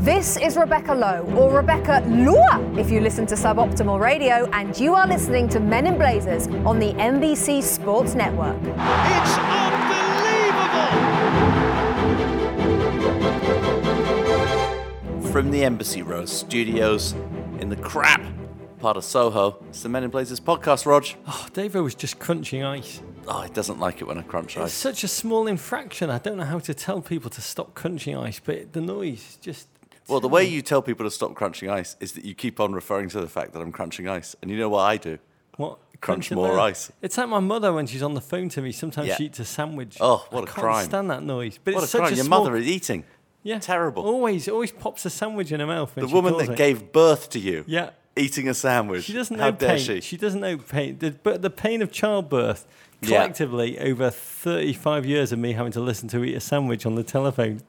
This is Rebecca Lowe, or Rebecca Lua, if you listen to Suboptimal Radio, and you are listening to Men in Blazers on the NBC Sports Network. It's unbelievable! From the Embassy Row studios in the crap part of Soho, it's the Men in Blazers podcast, Rog. Oh, Davo was just crunching ice. Oh, he doesn't like it when I crunch It's ice. such a small infraction. I don't know how to tell people to stop crunching ice, but the noise just... Well, the way you tell people to stop crunching ice is that you keep on referring to the fact that I'm crunching ice. And you know what I do? What? Crunch it more loud? ice. It's like my mother when she's on the phone to me. Sometimes Yeah. she eats a sandwich. Oh, what a I crime. can't stand that noise. But What it's a such crime. a Your small... mother is eating. Yeah. Terrible. Always pops a sandwich in her mouth when The she woman calls that it. gave birth to you. Yeah. Eating a sandwich. She doesn't How know dare pain. she? She doesn't know pain. But the pain of childbirth, Yeah. collectively, over 35 years of me having to listen to eat a sandwich on the telephone.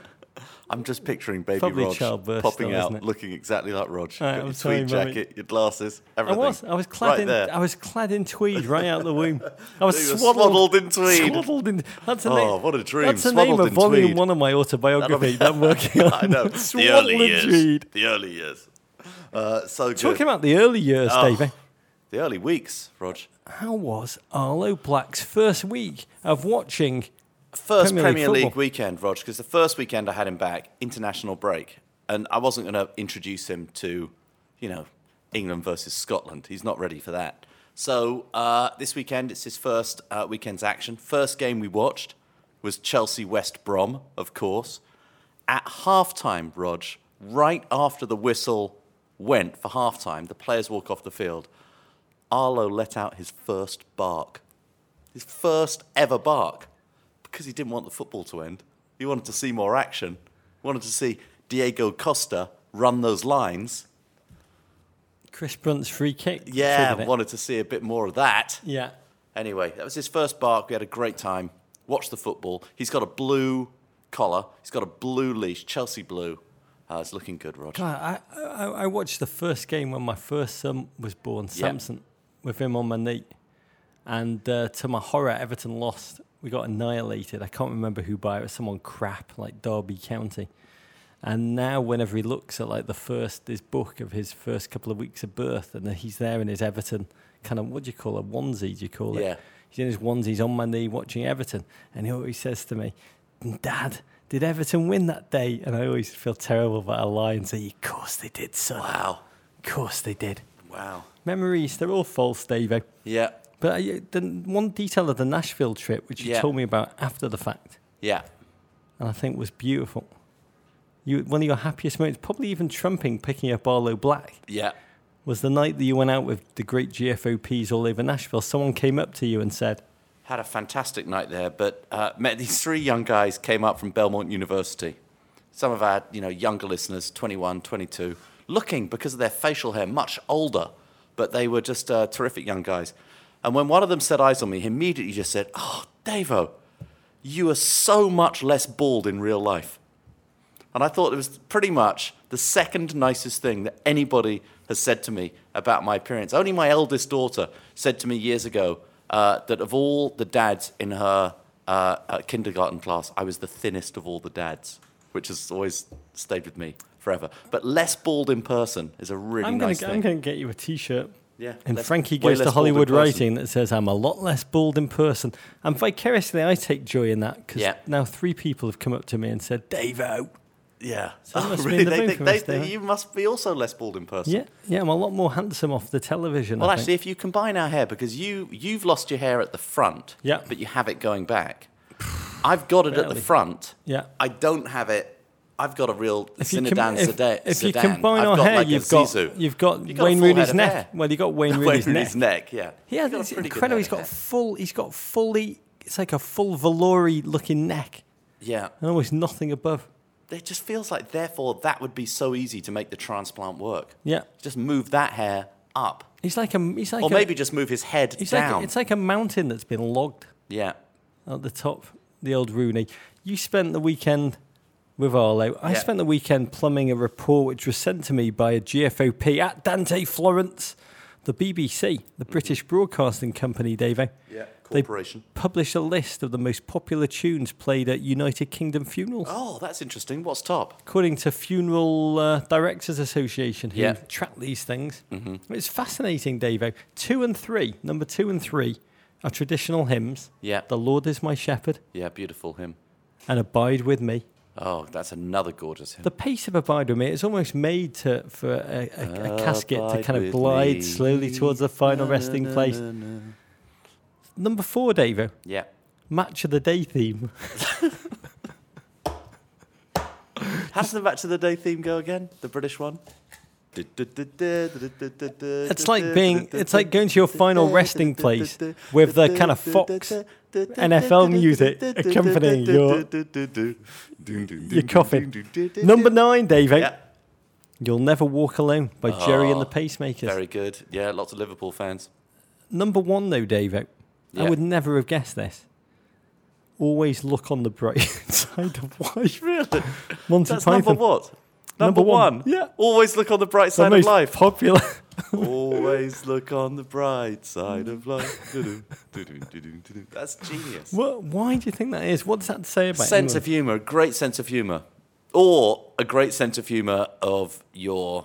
I'm just picturing baby Probably Rog childbirth popping still, out, isn't it? looking exactly like Rog. Right, Got I'm your sorry, tweed Mummy. jacket, your glasses, I everything. was clad right in. there. I was clad in tweed right out the womb. I was You were swaddled swaddled in tweed. Swaddled in. That's a Oh, name. what a dream. That's the Swaddled name of in volume tweed. 1 of my autobiography that I'm working on. I know. The Swaddled early in years. tweed. The early years. So good. Talking about the early years, Oh, Davey. The early weeks, Rog. How was Arlo Black's first week of watching? First Premier Premier League League football. weekend, Rog, because the first weekend I had him back, international break. And I wasn't going to introduce him to, England versus Scotland. He's not ready for that. So this weekend, it's his first weekend's action. First game we watched was Chelsea-West Brom, of course. At halftime, Rog, right after the whistle went for halftime, the players walk off the field, Arlo let out his first bark. His first ever bark. Because he didn't want the football to end. He wanted to see more action. He wanted to see Diego Costa run those lines. Chris Brunt's free kick. Yeah, triggered it. wanted to see a bit more of that. Yeah. Anyway, that was his first bark. We had a great time. Watched the football. He's got a blue collar. He's got a blue leash, Chelsea blue. It's looking good, Roger. God, I watched the first game when my first son was born, Samson, with him on my knee. And to my horror, Everton lost. We got annihilated. I can't remember who by. It was someone crap, like Derby County. And now whenever he looks at his book of his first couple of weeks of birth, and he's there in his Everton kind of, what do you call it, onesie, do you call it? Yeah. He's in his onesies on my knee watching Everton. And he always says to me, Dad, did Everton win that day? And I always feel terrible about I lie and say, of course they did, son. Wow. Of course they did. Wow. Memories, they're all false, Davey. Yeah. But the one detail of the Nashville trip, which you Yeah. told me about after the fact, Yeah. and I think was beautiful. One of your happiest moments, probably even trumping picking up Arlo Black, Yeah. was the night that you went out with the great GFOPs all over Nashville. Someone came up to you and said, Had a fantastic night there, but met these three young guys came up from Belmont University. Some of our, younger listeners, 21, 22, looking, because of their facial hair, much older, but they were just terrific young guys. And when one of them set eyes on me, he immediately just said, "Oh, Davo, you are so much less bald in real life." And I thought it was pretty much the second nicest thing that anybody has said to me about my appearance. Only my eldest daughter said to me years ago that of all the dads in her kindergarten class, I was the thinnest of all the dads, which has always stayed with me forever. But less bald in person is a really nice thing. I'm going to get you a T-shirt. Yeah, And Frankie way Goes less to bald in Hollywood person. writing that says, I'm a lot less bald in person. And vicariously, I take joy in that because now 3 people have come up to me and said, Davo. Yeah. So it must be really? in the mood for us, Davo. You must be also less bald in person. Yeah, I'm a lot more handsome off the television. Well, I actually, think. if you combine our hair, because you've lost your hair at the front, Yeah. but you have it going back. I've got it at the Barely. front. Yeah. I don't have it. I've got a real If you Zinedine Zidane. if you Zidane. combine I've our got hair, like a you've Zizou. got You've got a Wayne full head Rooney's of neck. hair. Well, you got Wayne Wayne Rooney's Rooney's neck. neck, yeah. Yeah, He's got a it's pretty good incredible. head of hair. He's got fully. It's like a full velour looking neck, Yeah. and almost nothing above. It just feels like, therefore, that would be so easy to make the transplant work. Yeah, Just move that hair up. he's like Or a, maybe just move his head It's down. like it's like a mountain that's been logged Yeah. at the top. The old Rooney. You spent the weekend with Arlo. I Yeah. spent the weekend plumbing a report which was sent to me by a GFOP at Dante Florence, the BBC, the British Broadcasting Company, Davo. Yeah, They corporation. published a list of the most popular tunes played at United Kingdom funerals. Oh, that's interesting. What's top? According to Funeral Directors Association, who Yeah. track these things. It's fascinating, Davo. Number 2 and 3 are traditional hymns. Yeah. The Lord is my shepherd Yeah, beautiful hymn. and Abide with me. Oh, that's another gorgeous hymn. The pace of Abide with me, it's almost made for a casket to Abide kind of with glide me. slowly towards the final Na, resting na, place. na, na. Number 4, Davo, Yeah. Match of the Day theme. How does the Match of the Day theme go again? The British one? It's like going to your final resting place with the kind of Fox NFL music accompanying your coffin. Number 9, Dave. Yeah. You'll Never Walk Alone by Jerry and the Pacemakers. Very good. Yeah, lots of Liverpool fans. Number 1, though, Dave. I Yeah. would never have guessed this. Always look on the bright side of life. Really? Monty That's Python. number what? Number one. one. Yeah. Always look on the bright The side of most life. popular. Always look on the bright side of life. That's genius. Why do you think that is? What does that say about Sense England? of humour, great sense of humour, or a great sense of humour of your,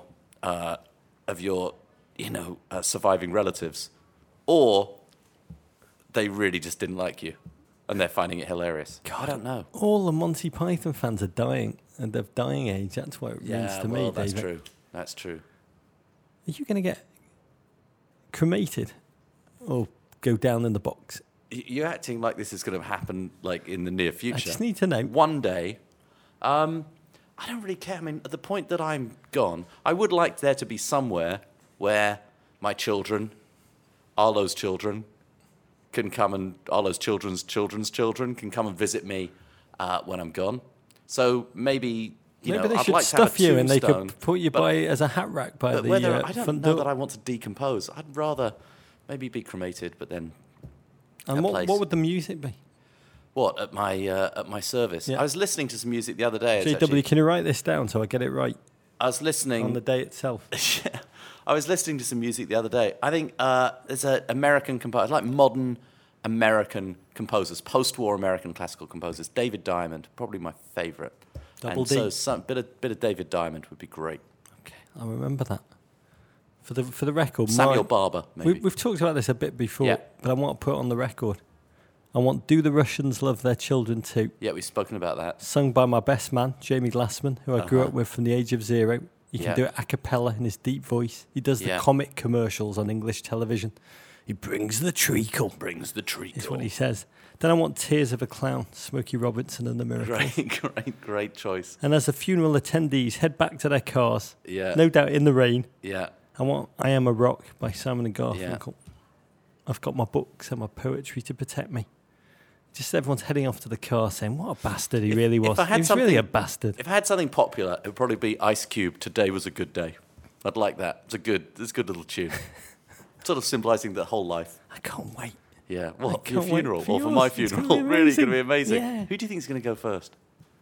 surviving relatives, or they really just didn't like you, and they're finding it hilarious. I don't know. All the Monty Python fans are dying, and of dying age. That's what it means to me, that's David. true. That's true. Are you going to get cremated or go down in the box? You're acting like this is going to happen like in the near future. I just need to know. One day. I don't really care. I mean, at the point that I'm gone, I would like there to be somewhere where my children, Arlo's children, can come and Arlo's children's children can come and visit me when I'm gone. So maybe Maybe they I'd should like to have a stuff you and they tombstone, could put you but- by as a hat rack by But the whether I don't front know door. that I want to decompose. I'd rather maybe be cremated, but then And a what place. would the music be? What at my service? Yeah. I was listening to some music the other day. It's JW, actually- can you write this down so I get it right I was listening on the day itself? Yeah. I was listening to some music the other day. I think there's an American composer, like modern American composers, post-war American classical composers. David Diamond, probably my favourite. Double and D. so some bit of David Diamond would be great. Okay, I remember that. For the record, Samuel Barber, maybe. we've talked about this a bit before, Yeah. but I want to put it on the record. I want Do the Russians Love Their Children Too, Yeah, we've spoken about that. sung by my best man, Jamie Glassman, who I grew up with from the age of 0. He can Yeah. do it a cappella in his deep voice. He does the Yeah. comic commercials on English television. He brings the treacle, Brings the treacle. is what he says. Then I want Tears of a Clown, Smokey Robinson and the Miracles. Great choice. And as the funeral attendees head back to their cars, Yeah. no doubt in the rain, Yeah. I want I Am a Rock by Simon and Garfunkel. I've got my books and my poetry to protect me. Just everyone's heading off to the car saying, what a bastard he really was. if I had He was really a something- bastard. If I had something popular, it would probably be Ice Cube. Today was a good day. I'd like that. It's a good little tune. Sort of symbolising the whole life. I can't wait. Yeah. What? can't Your wait funeral for or for yours. my It's gonna funeral? be Really going to be amazing. amazing. Yeah. Who do you think is going to go first?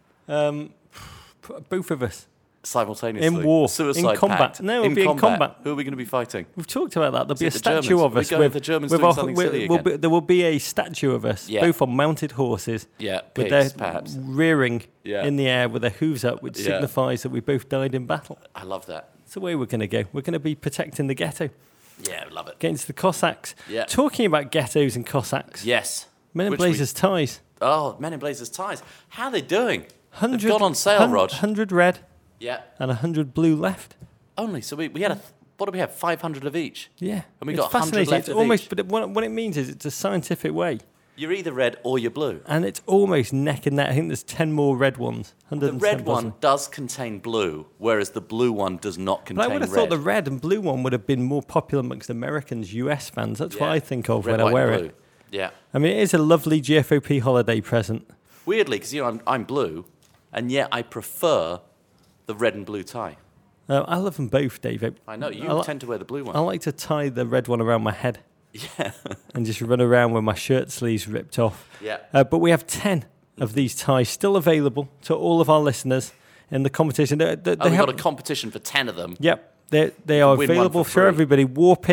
Both of us. Simultaneously. In war, Suicide in combat. pact. No, it'll be in combat. Who are we going to be fighting? We've talked about that. There'll be a it the statue Germans? of Are we us. going with the Germans doing our- something silly we'll again? there will be a statue of us, Yeah. both on mounted horses, Yeah, with pigs, their perhaps. rearing Yeah. in the air with their hooves up, which Yeah. signifies that we both died in battle. I love that. That's the way we're going to go. We're going to be protecting the ghetto Yeah, love it. against the Cossacks. Yeah. Talking about ghettos and Cossacks, Yes. Men in Which Blazers ties. Men in Blazers ties. How are they doing? 100, They've gone on sale, Rod. 100 red Yeah. and 100 blue left. Only. So we had what do we have? 500 of each. Yeah. And we It's got 100 fascinating. left It's of almost, each. but what it means is it's a scientific way. You're either red or you're blue. And it's almost neck and neck. I think there's 10 more red ones. The 110 red one possibly. does contain blue, whereas the blue one does not contain But I would have red. thought the red and blue one would have been more popular amongst Americans, US fans. That's what Yeah. I think of Red, when I white, wear and blue. it. Yeah. I mean, it is a lovely GFOP holiday present. Weirdly, because I'm blue, and yet I prefer the red and blue tie. I love them both, David. I know you I li- tend to wear the blue one. I like to tie the red one around my head Yeah. and just run around with my shirt sleeves ripped off. Yeah. But we have 10 of these ties still available to all of our listeners in the competition. They We've have- got a competition for 10 of them. Yep, they are win one available for for free. everybody. Warpig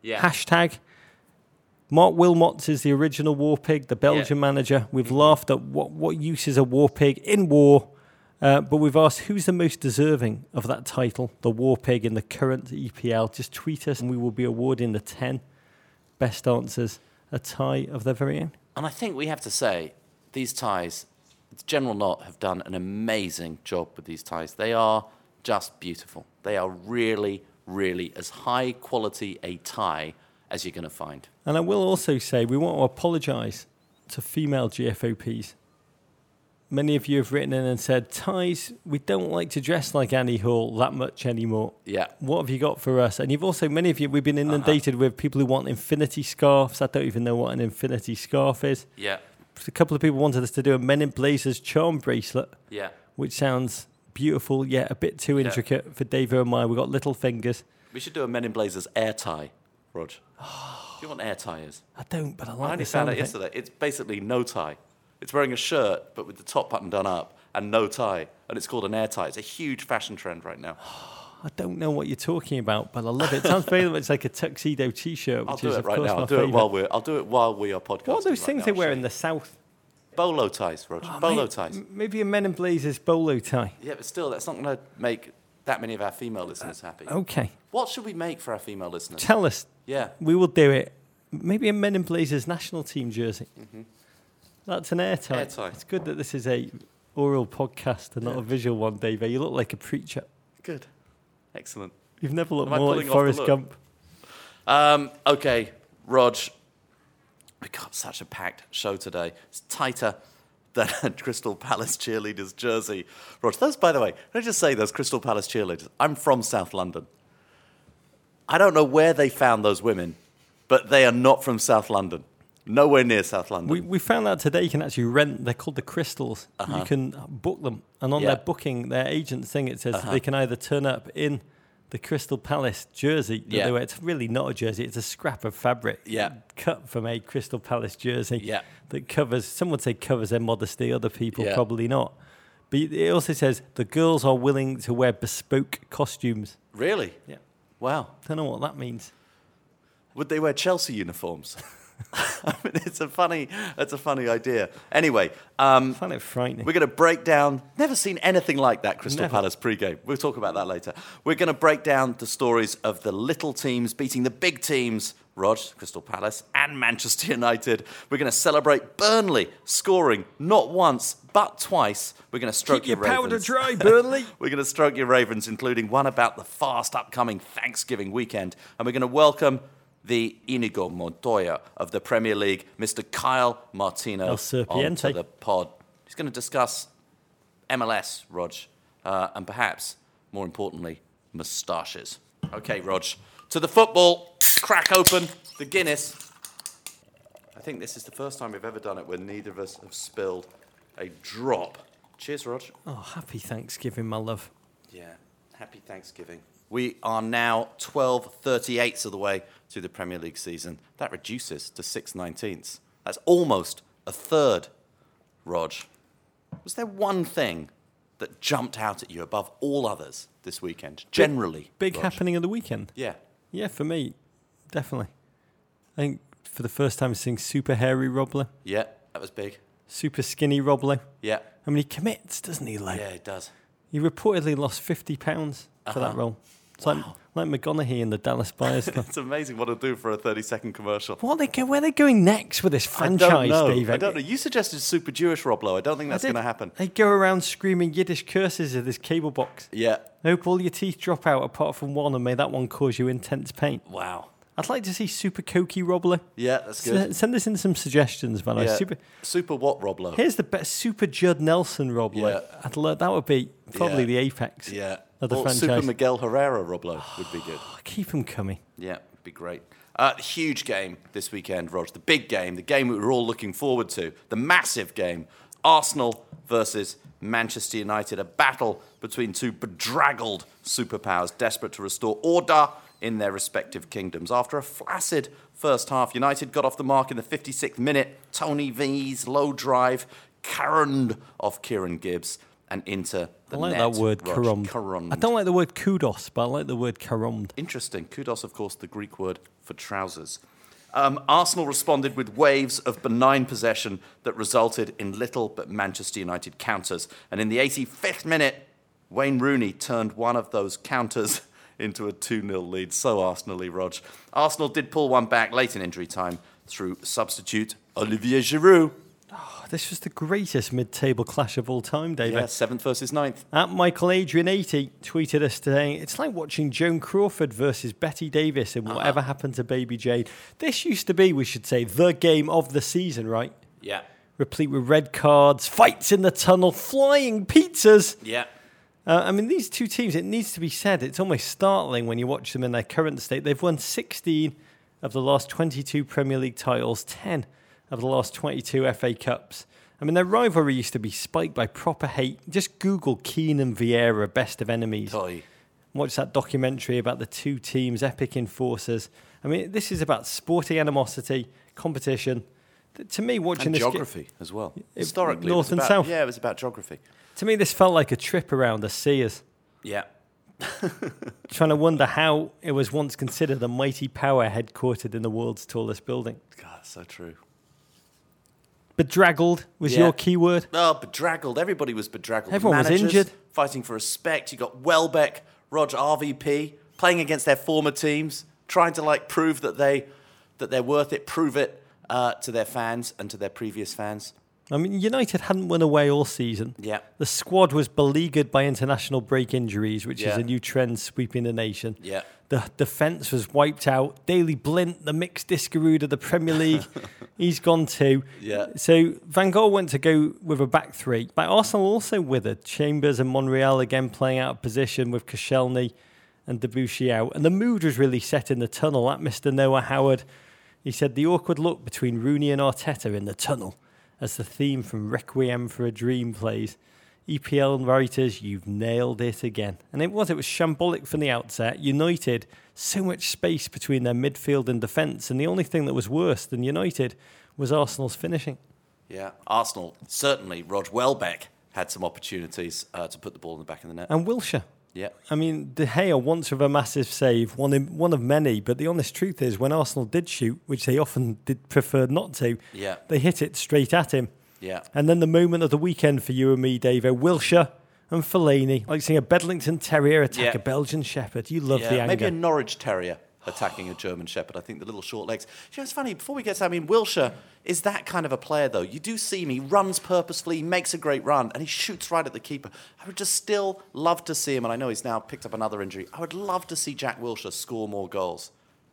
Yeah. Hashtag Mark Wilmots is the original War Pig, the Belgian manager. We've laughed at what use is a War Pig in war, but we've asked who's the most deserving of that title, the War Pig in the current EPL. Just tweet us and we will be awarding the 10 best answers a tie of their very own. And I think we have to say, these ties, General Knot have done an amazing job with these ties. They are just beautiful. They are really, really as high quality a tie as you're going to find. And I will also say we want to apologise to female GFOPs. Many of you have written in and said, ties, we don't like to dress like Annie Hall that much anymore. Yeah. What have you got for us? And you've also, many of you, we've been inundated with people who want infinity scarves. I don't even know what an infinity scarf is. Yeah. A couple of people wanted us to do a Men in Blazers charm bracelet. Yeah. Which sounds beautiful, yet a bit too intricate for David and I. We've got little fingers. We should do a Men in Blazers air tie, Rog. Do you know what an air tie is? I don't, but I I like only the sound found out of it. yesterday. It's basically no tie. It's wearing a shirt, but with the top button done up and no tie. And it's called an air tie. It's a huge fashion trend right now. I don't know what you're talking about, but I love it. It sounds very much like a tuxedo T-shirt, I'll which do is, it of right course, now. my I'll do it while we are podcasting. What are those right things now? they I'll wear show in you. the South? Bolo ties, Roger. Bolo ties. Maybe a Men in Blazers bolo tie. Yeah, but still, that's not going to make that many of our female listeners happy. Okay. What should we make for our female listeners? Tell us. Yeah. We will do it. Maybe a Men in Blazers national team jersey. Mm-hmm. That's an air tie. Air tie. It's good that this is a oral podcast and not a visual one, Dave. You look like a preacher. Good. Excellent. You've never looked Am I more like pulling off the Forrest look? Gump. Okay, Rog. We got such a packed show today. It's tighter than a Crystal Palace cheerleaders jersey. Rog, those, by the way, can I just say those Crystal Palace cheerleaders? I'm from South London. I don't know where they found those women, but they are not from South London. Nowhere near South London. We found out today you can actually rent, they're called the Crystals. You can book them. And on their booking, their agent thing, it says they can either turn up in the Crystal Palace jersey that they wear. It's really not a jersey, it's a scrap of fabric cut from a Crystal Palace jersey that covers, some would say covers their modesty, other people probably not. But it also says the girls are willing to wear bespoke costumes. Really? Yeah. Wow. Don't know what that means. Would they wear Chelsea uniforms? I mean, it's a funny idea. Anyway, I find it frightening. we're going to break down. Never seen anything like that Crystal Palace pre-game. We'll talk about that later. We're going to break down the stories of the little teams beating the big teams, Rog, Crystal Palace, and Manchester United. We're going to celebrate Burnley scoring not once but twice. We're going to stroke Keep your Ravens. powder dry, Burnley. We're going to stroke your Ravens, including one about the fast upcoming Thanksgiving weekend. And we're going to welcome the Inigo Montoya of the Premier League, Mr. Kyle Martino, El Serpiente. onto the pod. He's going to discuss MLS, Rog, and perhaps, more importantly, moustaches. Okay, Rog, to the football. Crack open the Guinness. I think this is the first time we've ever done it where neither of us have spilled a drop. Cheers, Rog. Oh, happy Thanksgiving, my love. Yeah, happy Thanksgiving. We are now 12/38 of the way through the Premier League season. That reduces to 6/19. That's almost a third, Rog. Was there one thing that jumped out at you above all others this weekend, generally? Big Rog? happening of the weekend. Yeah. Yeah, for me, definitely. I think for the first time seeing super hairy Roblo, Yeah, that was big. super skinny Roblo. Yeah. I mean, he commits, doesn't he? Like, Yeah, it does. he reportedly lost 50 pounds for that role. It's like McGonaghy in the Dallas Buyers Club. It's amazing what it'll do for a 30-second commercial. Where are they going next with this franchise, David? I don't know. You suggested super Jewish Roblo. I don't think that's going to happen. They go around screaming Yiddish curses at this cable box. Yeah. I hope all your teeth drop out apart from one, and may that one cause you intense pain. Wow. I'd like to see Super Cokie Roblo. Yeah, that's good. Send us in some suggestions, man. Yeah. Super what Roblo? Here's the best Super Judd Nelson Roblo. Yeah. That would be probably the apex of the Or franchise. Super Miguel Herrera Roblo would be good. Keep them coming. Yeah, it'd be great. Huge game this weekend, Rog. The big game, the game we were all looking forward to, the massive game. Arsenal versus Manchester United, a battle between two bedraggled superpowers desperate to restore order in their respective kingdoms. After a flaccid first half, United got off the mark in the 56th minute. Tony V's low drive carroned off Kieran Gibbs. and into the I like net. that word, Rog. karomd. Karomd. I don't like the word kudos, but I like the word karomd. Interesting. Kudos, of course, the Greek word for trousers. Arsenal responded with waves of benign possession that resulted in little but Manchester United counters. And in the 85th minute, Wayne Rooney turned one of those counters into a 2-0 lead. So Arsenal-y, Rog. Arsenal did pull one back late in injury time through substitute Olivier Giroud. This was the greatest mid-table clash of all time, David. Yeah, 7th versus 9th. At Michael Adrian 80 tweeted us today, it's like watching Joan Crawford versus Betty Davis in Whatever Happened to Baby Jane. This used to be, we should say, the game of the season, right? Yeah. Replete with red cards, fights in the tunnel, flying pizzas. Yeah. I mean, these two teams, it needs to be said, it's almost startling when you watch them in their current state. They've won 16 of the last 22 Premier League titles, 10 of the last 22 FA Cups. I mean, their rivalry used to be spiked by proper hate. Just Google Keane and Vieira, best of enemies. Toy. Watch that documentary about the two teams, epic enforcers. I mean, this is about sporting animosity, competition. To me, watching And this geography as well. Historically. North and about, South. Yeah, it was about geography. To me, this felt like a trip around the Sears. Yeah. Trying to wonder how it was once considered a mighty power headquartered in the world's tallest building. God, so true. Bedraggled was Yeah. your key word. Oh, bedraggled. Everybody was bedraggled. Everyone was Managers injured. Fighting for respect. You got Welbeck, Roger RVP, playing against their former teams, trying to prove that they're worth it, prove it to their fans and to their previous fans. I mean, United hadn't won away all season. Yeah. The squad was beleaguered by international break injuries, which is Yeah. a new trend sweeping the nation. Yeah. The defence was wiped out. Daley Blint, the mixed discarood of the Premier League, he's gone too. Yeah. So Van Gaal went to go with a back three. But Arsenal also withered. Chambers and Monreal again playing out of position with Koscielny and Debussy out. And the mood was really set in the tunnel. At Mr. Noah Howard, he said the awkward look between Rooney and Arteta in the tunnel as the theme from Requiem for a Dream plays. EPL writers, you've nailed it again. And it was shambolic from the outset. United, so much space between their midfield and defence, and the only thing that was worse than United was Arsenal's finishing. Yeah. Arsenal, certainly, Rog Welbeck had some opportunities to put the ball in the back of the net. And Wilshere. Yeah. I mean, De Gea once with a massive save, one of many, but the honest truth is when Arsenal did shoot, which they often did prefer not to, Yeah. they hit it straight at him. Yeah. And then the moment of the weekend for you and me, Davo, Wilshere and Fellaini, like seeing a Bedlington Terrier attack Yeah. a Belgian Shepherd. You love the anger. Maybe a Norwich Terrier attacking a German Shepherd. I think the little short legs. You know, it's funny, before we get to Wilshere is that kind of a player, though. You do see him, he runs purposefully, he makes a great run, and he shoots right at the keeper. I would just still love to see him, and I know he's now picked up another injury. I would love to see Jack Wilshere score more goals.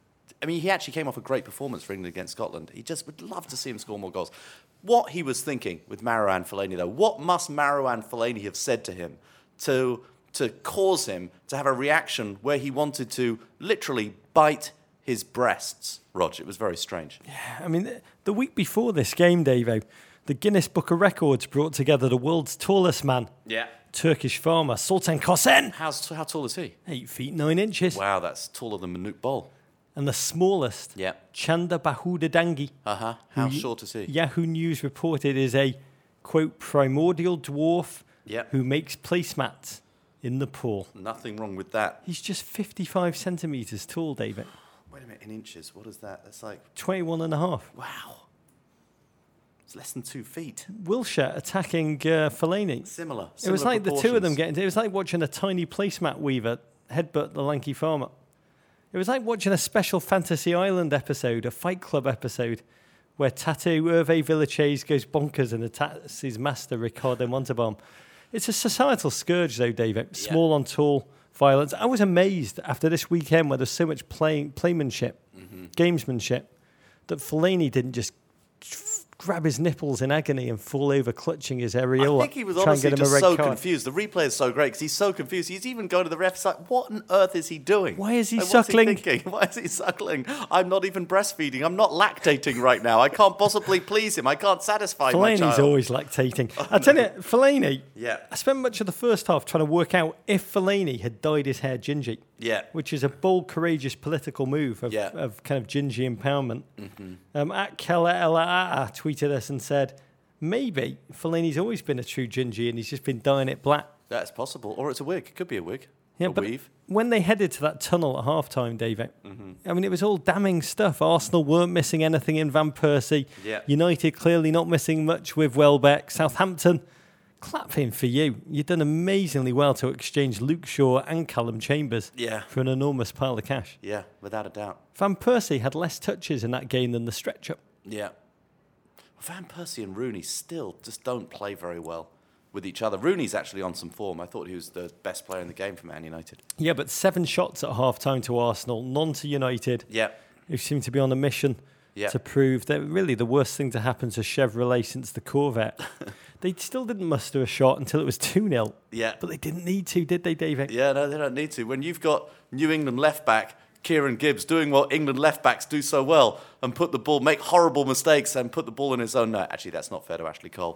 I mean, he actually came off a great performance for England against Scotland. He just would love to see him score more goals. What he was thinking with Marouane Fellaini, though, what must Marouane Fellaini have said to him to cause him to have a reaction where he wanted to literally bite his breasts? Rog, it was very strange. I mean, the week before this game, Davo, the Guinness Book of Records brought together the world's tallest man, Yeah. Turkish farmer Sultan Kosen, How tall is he? 8 feet 9 inches, Wow, that's taller than Manute Bol. and the smallest, Yeah. Chanda Bahudadangi. Uh-huh. How short is he? Yahoo News reported is a, quote, primordial dwarf Yeah. who makes placemats in the pool. Nothing wrong with that. He's just 55 centimetres tall, David. Wait a minute, in inches, what is that? That's like, 21 and a half. wow. It's less than 2 feet. Wilshere attacking Fellaini. Similar It was like the two of them proportions. getting. It was like watching a tiny placemat weaver headbutt the lanky farmer. It was like watching a special Fantasy Island episode, a Fight Club episode, where Tattoo Hervé Villachez goes bonkers and attacks his master Ricardo Montalban. It's a societal scourge, though, David. Small on tall violence. I was amazed after this weekend where there's so much playmanship, gamesmanship, that Fellaini didn't just grab his nipples in agony and fall over clutching his areola. I think he was try and honestly get him a just red so card. confused. The replay is so great because he's so confused. He's even going to the ref. He's like, what on earth is he doing? Why is he Like, suckling? What's he thinking? Why is he suckling? I'm not even breastfeeding. I'm not lactating right now. I can't possibly please him. I can't satisfy my Fellaini's child. always lactating. I tell you, Fellaini, Yeah. I spent much of the first half trying to work out if Fellaini had dyed his hair gingy. Yeah. Which is a bold, courageous political move of, Yeah. of kind of gingy empowerment. At Kella Ella tweeted us and said, maybe Fellaini's always been a true Gingy and he's just been dyeing it black. That's possible. Or it's a wig. It could be a wig. Yeah, a but weave. when they headed to that tunnel at half-time, David, I mean, it was all damning stuff. Arsenal weren't missing anything in Van Persie. Yeah. United clearly not missing much with Welbeck. Southampton, clapping for you. You've done amazingly well to exchange Luke Shaw and Callum Chambers for an enormous pile of cash. Yeah, without a doubt. Van Persie had less touches in that game than the stretch-up. Yeah. Van Persie and Rooney still just don't play very well with each other. Rooney's actually on some form. I thought he was the best player in the game for Man United. Yeah, but 7 shots at half-time to Arsenal, none to United, who seem to be on a mission to prove that really the worst thing to happen to Chevrolet since the Corvette. They still didn't muster a shot until it was 2-0. Yeah. But they didn't need to, did they, David? Yeah, no, they don't need to. When you've got New England left-back Kieran Gibbs doing what England left-backs do so well and make horrible mistakes and put the ball in his own net. Actually, that's not fair to Ashley Cole.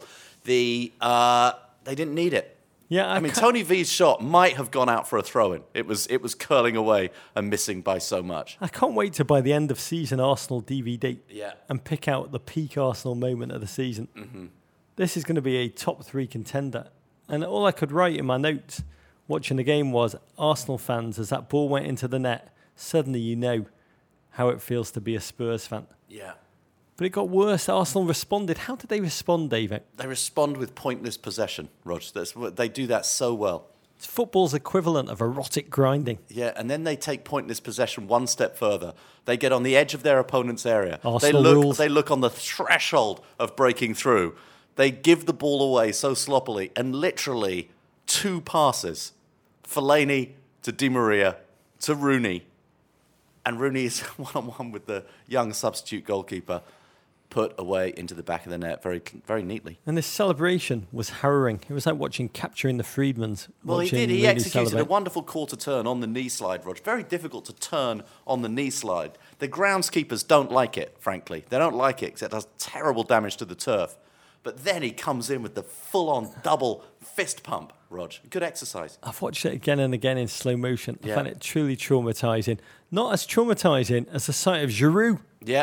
They didn't need it. Yeah, I mean, Tony V's shot might have gone out for a throw-in. It was curling away and missing by so much. I can't wait to, by the end of season, Arsenal DVD and pick out the peak Arsenal moment of the season. Mm-hmm. This is going to be a top 3 contender. And all I could write in my notes watching the game was, Arsenal fans, as that ball went into the net, suddenly you know how it feels to be a Spurs fan. Yeah. But it got worse. Arsenal responded. How did they respond, David? They respond with pointless possession, Rog. They do that so well. It's football's equivalent of erotic grinding. Yeah, and then they take pointless possession one step further. They get on the edge of their opponent's area. Arsenal rules. They look on the threshold of breaking through. They give the ball away so sloppily, and literally 2 passes. Fellaini to Di Maria to Rooney. And Rooney is one-on-one with the young substitute goalkeeper, put away into the back of the net very, very neatly. And this celebration was harrowing. It was like watching Capturing the Freedmans. Well, he did. He executed a wonderful quarter turn on the knee slide, Rog. Very difficult to turn on the knee slide. The groundskeepers don't like it, frankly. They don't like it because it does terrible damage to the turf. But then he comes in with the full-on double fist pump, Rog. Good exercise. I've watched it again and again in slow motion. I find it truly traumatising. Not as traumatising as the sight of Giroud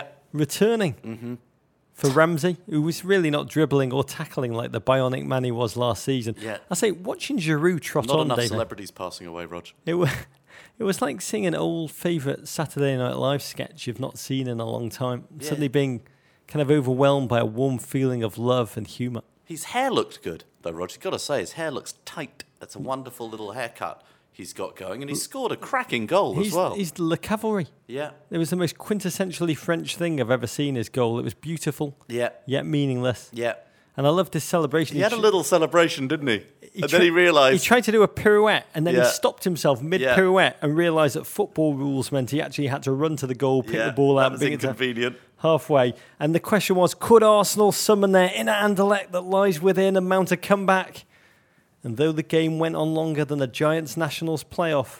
returning for Ramsey, who was really not dribbling or tackling like the bionic man he was last season. Yeah. I say, watching Giroud trot on, Not enough David, celebrities passing away, Rog. It was like seeing an old favourite Saturday Night Live sketch you've not seen in a long time. Yeah. Suddenly being kind of overwhelmed by a warm feeling of love and humour. His hair looked good, though, Rog. You've got to say, his hair looks tight. That's a wonderful little haircut he's got going. And he scored a cracking goal as well. He's Le Cavalry. Yeah. It was the most quintessentially French thing I've ever seen, his goal. It was beautiful, yet meaningless. Yeah. And I loved his celebration. He had a little celebration, didn't he? And then he realised... He tried to do a pirouette, and then he stopped himself mid-pirouette and realised that football rules meant he actually had to run to the goal, pick the ball out, and bring it inconvenient. Halfway. And the question was, could Arsenal summon their inner intellect that lies within and mount a comeback? And though the game went on longer than the Giants Nationals playoff,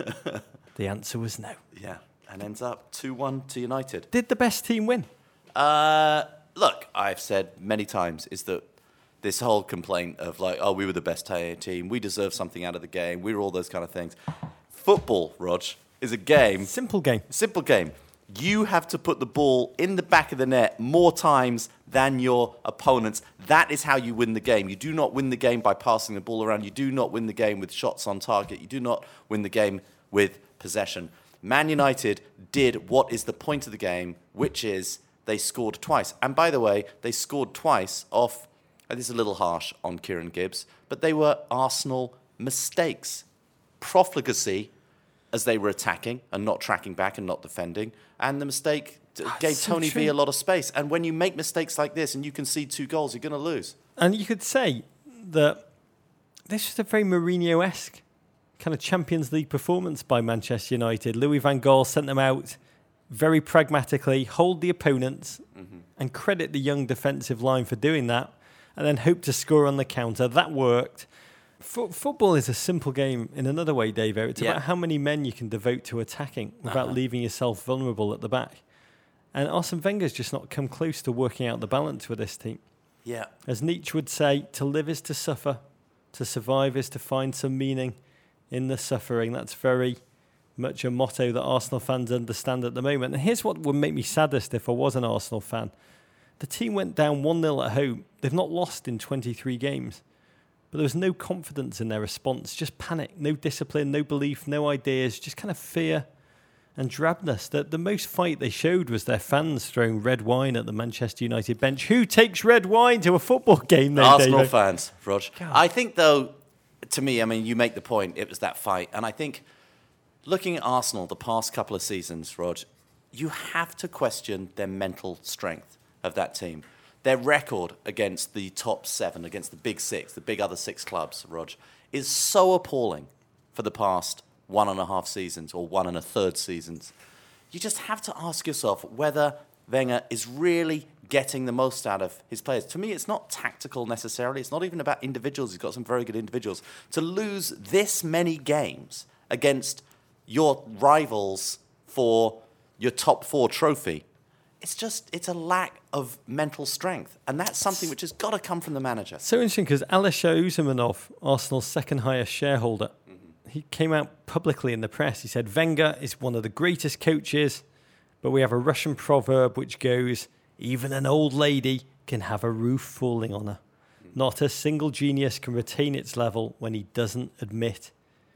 the answer was no. Yeah, and ends up 2-1 to United. Did the best team win? Look, I've said many times, is that this whole complaint of like, oh, we were the best team, we deserve something out of the game, we were all those kind of things. Football, Rog, is a game. Simple game. Simple game. You have to put the ball in the back of the net more times than your opponents. That is how you win the game. You do not win the game by passing the ball around. You do not win the game with shots on target. You do not win the game with possession. Man United did what is the point of the game, which is they scored twice. And by the way, they scored twice off, this is a little harsh on Kieran Gibbs, but they were Arsenal mistakes. Profligacy as they were attacking and not tracking back and not defending. And the mistake gave Tony V a lot of space. And when you make mistakes like this and you concede 2 goals, you're going to lose. And you could say that this was a very Mourinho-esque kind of Champions League performance by Manchester United. Louis van Gaal sent them out very pragmatically, hold the opponents and credit the young defensive line for doing that, and then hope to score on the counter. That worked. Football is a simple game in another way, Dave. It's about how many men you can devote to attacking without leaving yourself vulnerable at the back. And Arsene Wenger's just not come close to working out the balance with this team. Yeah. As Nietzsche would say, to live is to suffer, to survive is to find some meaning in the suffering. That's very much a motto that Arsenal fans understand at the moment. And here's what would make me saddest if I was an Arsenal fan. The team went down 1-0 at home. They've not lost in 23 games. But there was no confidence in their response, just panic, no discipline, no belief, no ideas, just kind of fear and drabness. The most fight they showed was their fans throwing red wine at the Manchester United bench. Who takes red wine to a football game then, Arsenal David? fans, Rog. I think, though, to me, I mean, you make the point, it was that fight. And I think looking at Arsenal the past couple of seasons, Rog, you have to question their mental strength of that team. Their record against the top 7, against the big 6, the big other 6 clubs, Rog, is so appalling for the past 1.5 seasons or 1 1/3 seasons. You just have to ask yourself whether Wenger is really getting the most out of his players. To me, it's not tactical necessarily. It's not even about individuals. He's got some very good individuals. To lose this many games against your rivals for your top 4 trophy, it's a lack of mental strength. And that's something which has got to come from the manager. So interesting because Alisher Usmanov, Arsenal's second highest shareholder, he came out publicly in the press. He said, Wenger is one of the greatest coaches, but we have a Russian proverb which goes, even an old lady can have a roof falling on her. Not a single genius can retain its level when he doesn't admit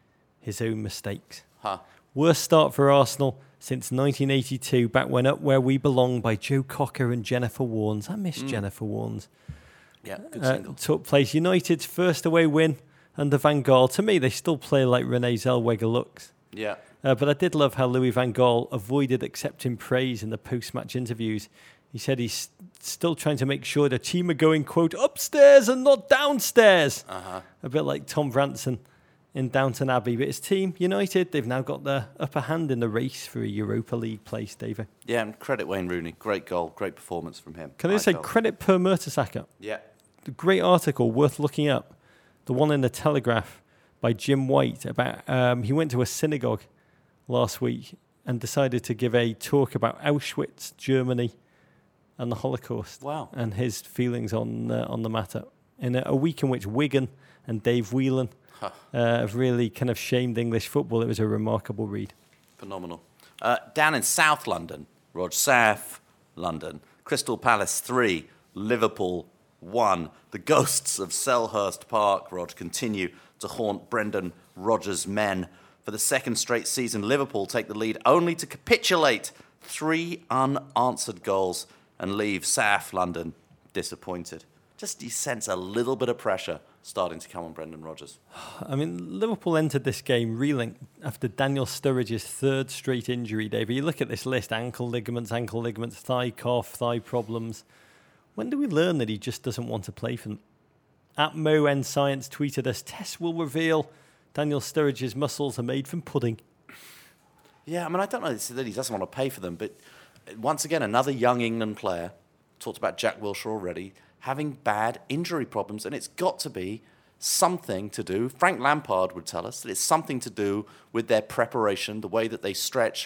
his own mistakes. Worst start for Arsenal since 1982, back when Up Where We Belong by Joe Cocker and Jennifer Warnes. I miss Jennifer Warnes. Yeah, good single. Took place. United's first away win under Van Gaal. To me, they still play like Renee Zellweger looks. Yeah. But I did love how Louis Van Gaal avoided accepting praise in the post-match interviews. He said he's still trying to make sure the team are going, quote, upstairs and not downstairs. A bit like Tom Branson in Downton Abbey. But his team, United, they've now got the upper hand in the race for a Europa League place, David. Yeah, and credit Wayne Rooney. Great goal, great performance from him. Can I say credit Per Mertesacker? Yeah. The great article worth looking up. The one in the Telegraph by Jim White about he went to a synagogue last week and decided to give a talk about Auschwitz, Germany, and the Holocaust. Wow. And his feelings on the matter. In a week in which Wigan and Dave Whelan have really kind of shamed English football, it was a remarkable read. Phenomenal. Down in South London, South London, Crystal Palace 3, Liverpool 1. The ghosts of Selhurst Park, Rog, continue to haunt Brendan Rodgers' men. For the second straight season, Liverpool take the lead only to capitulate 3 unanswered goals and leave South London disappointed. Just you sense a little bit of pressure starting to come on Brendan Rodgers. I mean, Liverpool entered this game reeling after Daniel Sturridge's 3rd straight injury, David. You look at this list, ankle ligaments, thigh cough, thigh problems. When do we learn that he just doesn't want to play for them? At Mo N Science tweeted us, tests will reveal Daniel Sturridge's muscles are made from pudding. Yeah, I mean, I don't know that he doesn't want to pay for them, but once again, another young England player, talked about Jack Wilshere already, having bad injury problems, and it's got to be something to do, Frank Lampard would tell us, that it's something to do with their preparation, the way that they stretch,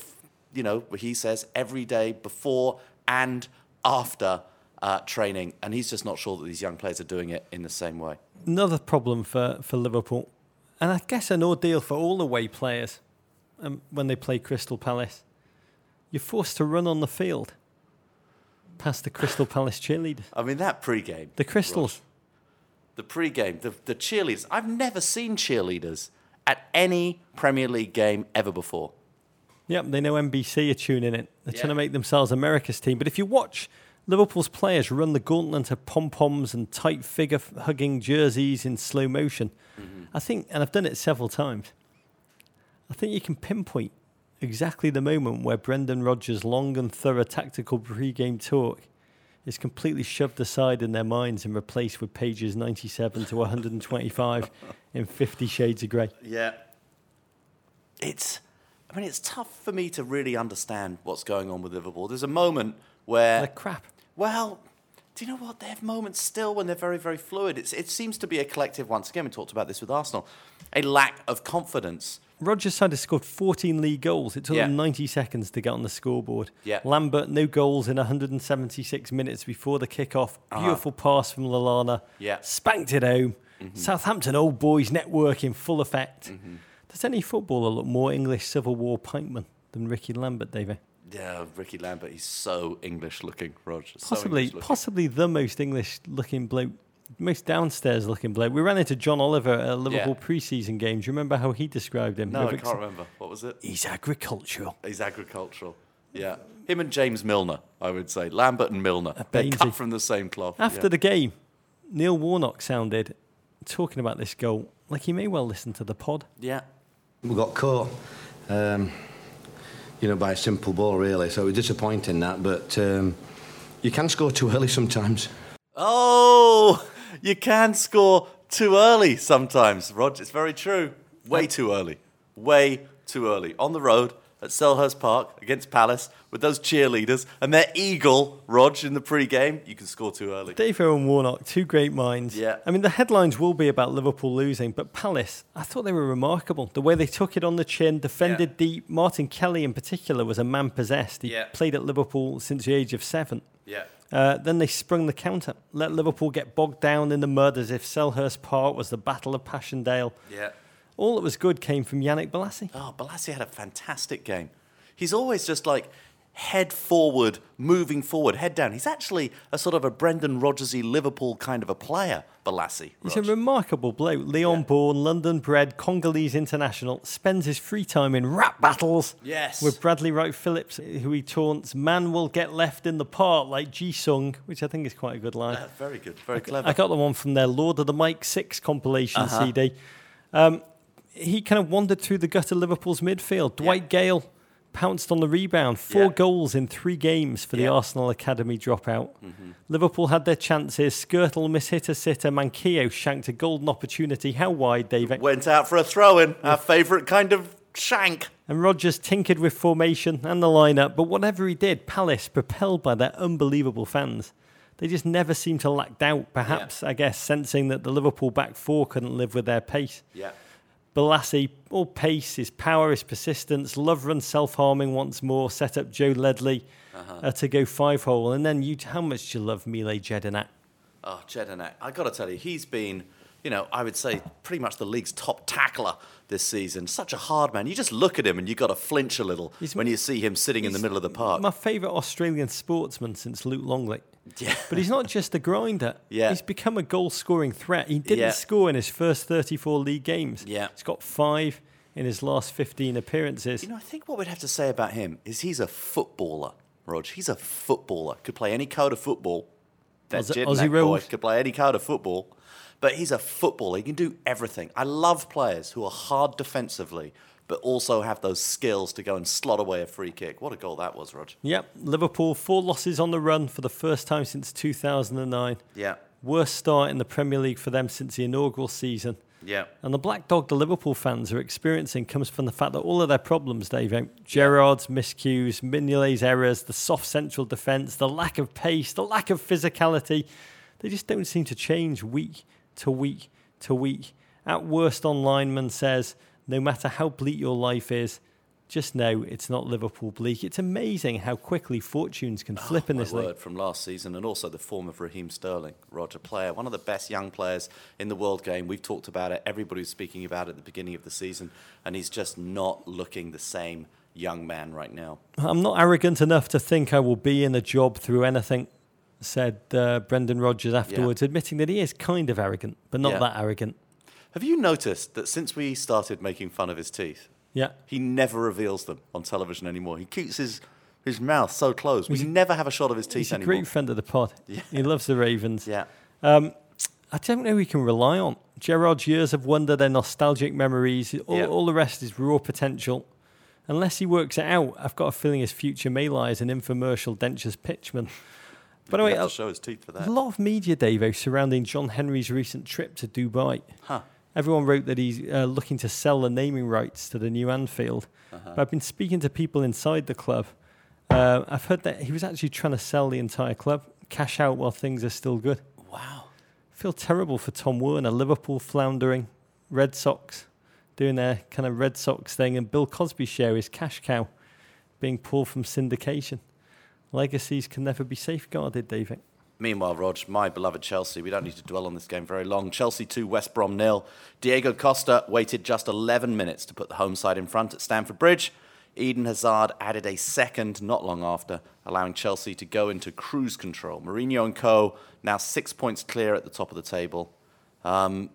he says, every day before and after training, and he's just not sure that these young players are doing it in the same way. Another problem for Liverpool, and I guess an ordeal for all away players when they play Crystal Palace. You're forced to run on the field past the Crystal Palace cheerleaders. I mean, that pre-game. The Crystals. The pre-game, the cheerleaders. I've never seen cheerleaders at any Premier League game ever before. Yep, they know NBC are tuning in. They're trying to make themselves America's team. But if you watch Liverpool's players run the gauntlet of pom-poms and tight figure-hugging jerseys in slow motion, I think, and I've done it several times, I think you can pinpoint exactly the moment where Brendan Rodgers' long and thorough tactical pre-game talk is completely shoved aside in their minds and replaced with pages 97 to 125 in 50 Shades of Grey. Yeah. It's tough for me to really understand what's going on with Liverpool. There's a moment where... They're crap. Well, do you know what? They have moments still when they're very, very fluid. It seems to be a collective, once again, we talked about this with Arsenal, a lack of confidence. Rodgers' side has scored 14 league goals. It took them 90 seconds to get on the scoreboard. Yeah. Lambert, no goals in 176 minutes before the kickoff. Beautiful pass from Lallana. Yeah. Spanked it home. Southampton old boys network in full effect. Does any footballer look more English Civil War pikeman than Ricky Lambert, David? Yeah, Ricky Lambert, he's so English-looking, Rog. So Possibly English-looking. the most English-looking bloke, most downstairs-looking bloke. We ran into John Oliver at Liverpool pre-season game. Do you remember how he described him? No, I can't remember. What was it? He's agricultural. He's agricultural. Yeah. Him and James Milner, I would say. Lambert and Milner. They're Bainsy. cut from the same cloth. After the game, Neil Warnock sounded, talking about this goal, like he may well listen to the pod. Yeah. We got caught, by a simple ball, really. So it was disappointing that, but you can score too early sometimes. Oh, you can score too early sometimes, Rog. It's very true. Way too early. Way too early. On the road at Selhurst Park against Palace with those cheerleaders and their eagle, Rog, in the pre-game, you can score too early. Defoe and Warnock, two great minds. Yeah. I mean, the headlines will be about Liverpool losing, but Palace, I thought they were remarkable. The way they took it on the chin, defended deep. Martin Kelly in particular was a man possessed. He played at Liverpool since the age of 7. Yeah. Then they sprung the counter, let Liverpool get bogged down in the mud as if Selhurst Park was the Battle of Passchendaele. Yeah. All that was good came from Yannick Bolasie. Oh, Bolasie had a fantastic game. He's always just like head forward, moving forward, head down. He's actually a sort of a Brendan Rodgers-y Liverpool kind of a player, Bolasie. He's a remarkable bloke. Leon-born, London-bred, Congolese international. Spends his free time in rap battles with Bradley Wright Phillips, who he taunts, "Man will get left in the part like Ji-sung," which I think is quite a good line. Very good, very clever. I got the one from their Lord of the Mic 6 compilation CD. He kind of wandered through the gut of Liverpool's midfield. Dwight Gale pounced on the rebound. 4 goals in 3 games for the Arsenal Academy dropout. Liverpool had their chances. Skirtle mishit a sitter. Manquillo shanked a golden opportunity. How wide, David? Went out for a throw-in. Our favourite kind of shank. And Rodgers tinkered with formation and the lineup. But whatever he did, Palace, propelled by their unbelievable fans, they just never seemed to lack doubt. Perhaps, I guess, sensing that the Liverpool back 4 couldn't live with their pace. Yeah. Bolasie, all pace, his power, his persistence, Lovren self-harming once more, set up Joe Ledley to go 5-hole. And then how much do you love Mile Jedinak? Oh, Jedinak. I got to tell you, he's been, I would say pretty much the league's top tackler this season. Such a hard man. You just look at him and you got to flinch a little when you see him sitting in the middle of the park. My favourite Australian sportsman since Luke Longley. Yeah. But he's not just a grinder. Yeah. He's become a goal-scoring threat. He didn't score in his first 34 league games. Yeah. He's got 5 in his last 15 appearances. I think what we'd have to say about him is he's a footballer, Rog. He's a footballer. Could play any code of football. That Aussie boy rules. could play any code of football. But he's a footballer. He can do everything. I love players who are hard defensively, but also have those skills to go and slot away a free kick. What a goal that was, Rog. Yep. Liverpool, 4 losses on the run for the first time since 2009. Yeah. Worst start in the Premier League for them since the inaugural season. Yeah. And the black dog the Liverpool fans are experiencing comes from the fact that all of their problems, Dave, Gerrard's miscues, Mignolet's errors, the soft central defence, the lack of pace, the lack of physicality, they just don't seem to change week to week to week. At worst, on lineman says, no matter how bleak your life is, just know it's not Liverpool bleak. It's amazing how quickly fortunes can flip in this league. Word from last season, and also the form of Raheem Sterling, Roger, player, one of the best young players in the world game. We've talked about it. Everybody's speaking about it at the beginning of the season, and he's just not looking the same young man right now. I'm not arrogant enough to think I will be in a job through anything, said Brendan Rodgers afterwards, admitting that he is kind of arrogant, but not that arrogant. Have you noticed that since we started making fun of his teeth, he never reveals them on television anymore? He keeps his mouth so closed. We never have a shot of his teeth anymore. He's a great friend of the pod. Yeah. He loves the Ravens. Yeah. I don't know who he can rely on. Gerrard's years of wonder, their nostalgic memories, all the rest is raw potential. Unless he works it out, I've got a feeling his future may lie as an infomercial dentures pitchman. By the way, have to show his teeth for that. A lot of media, Davo, surrounding John Henry's recent trip to Dubai. Huh. Everyone wrote that he's looking to sell the naming rights to the new Anfield. But I've been speaking to people inside the club. I've heard that he was actually trying to sell the entire club, cash out while things are still good. Wow. I feel terrible for Tom Werner, Liverpool floundering, Red Sox doing their kind of Red Sox thing, and Bill Cosby's share, his cash cow, being pulled from syndication. Legacies can never be safeguarded, David. Meanwhile, Rog, my beloved Chelsea, we don't need to dwell on this game very long. Chelsea 2, West Brom 0. Diego Costa waited just 11 minutes to put the home side in front at Stamford Bridge. Eden Hazard added a second not long after, allowing Chelsea to go into cruise control. Mourinho and co. now 6 points clear at the top of the table. A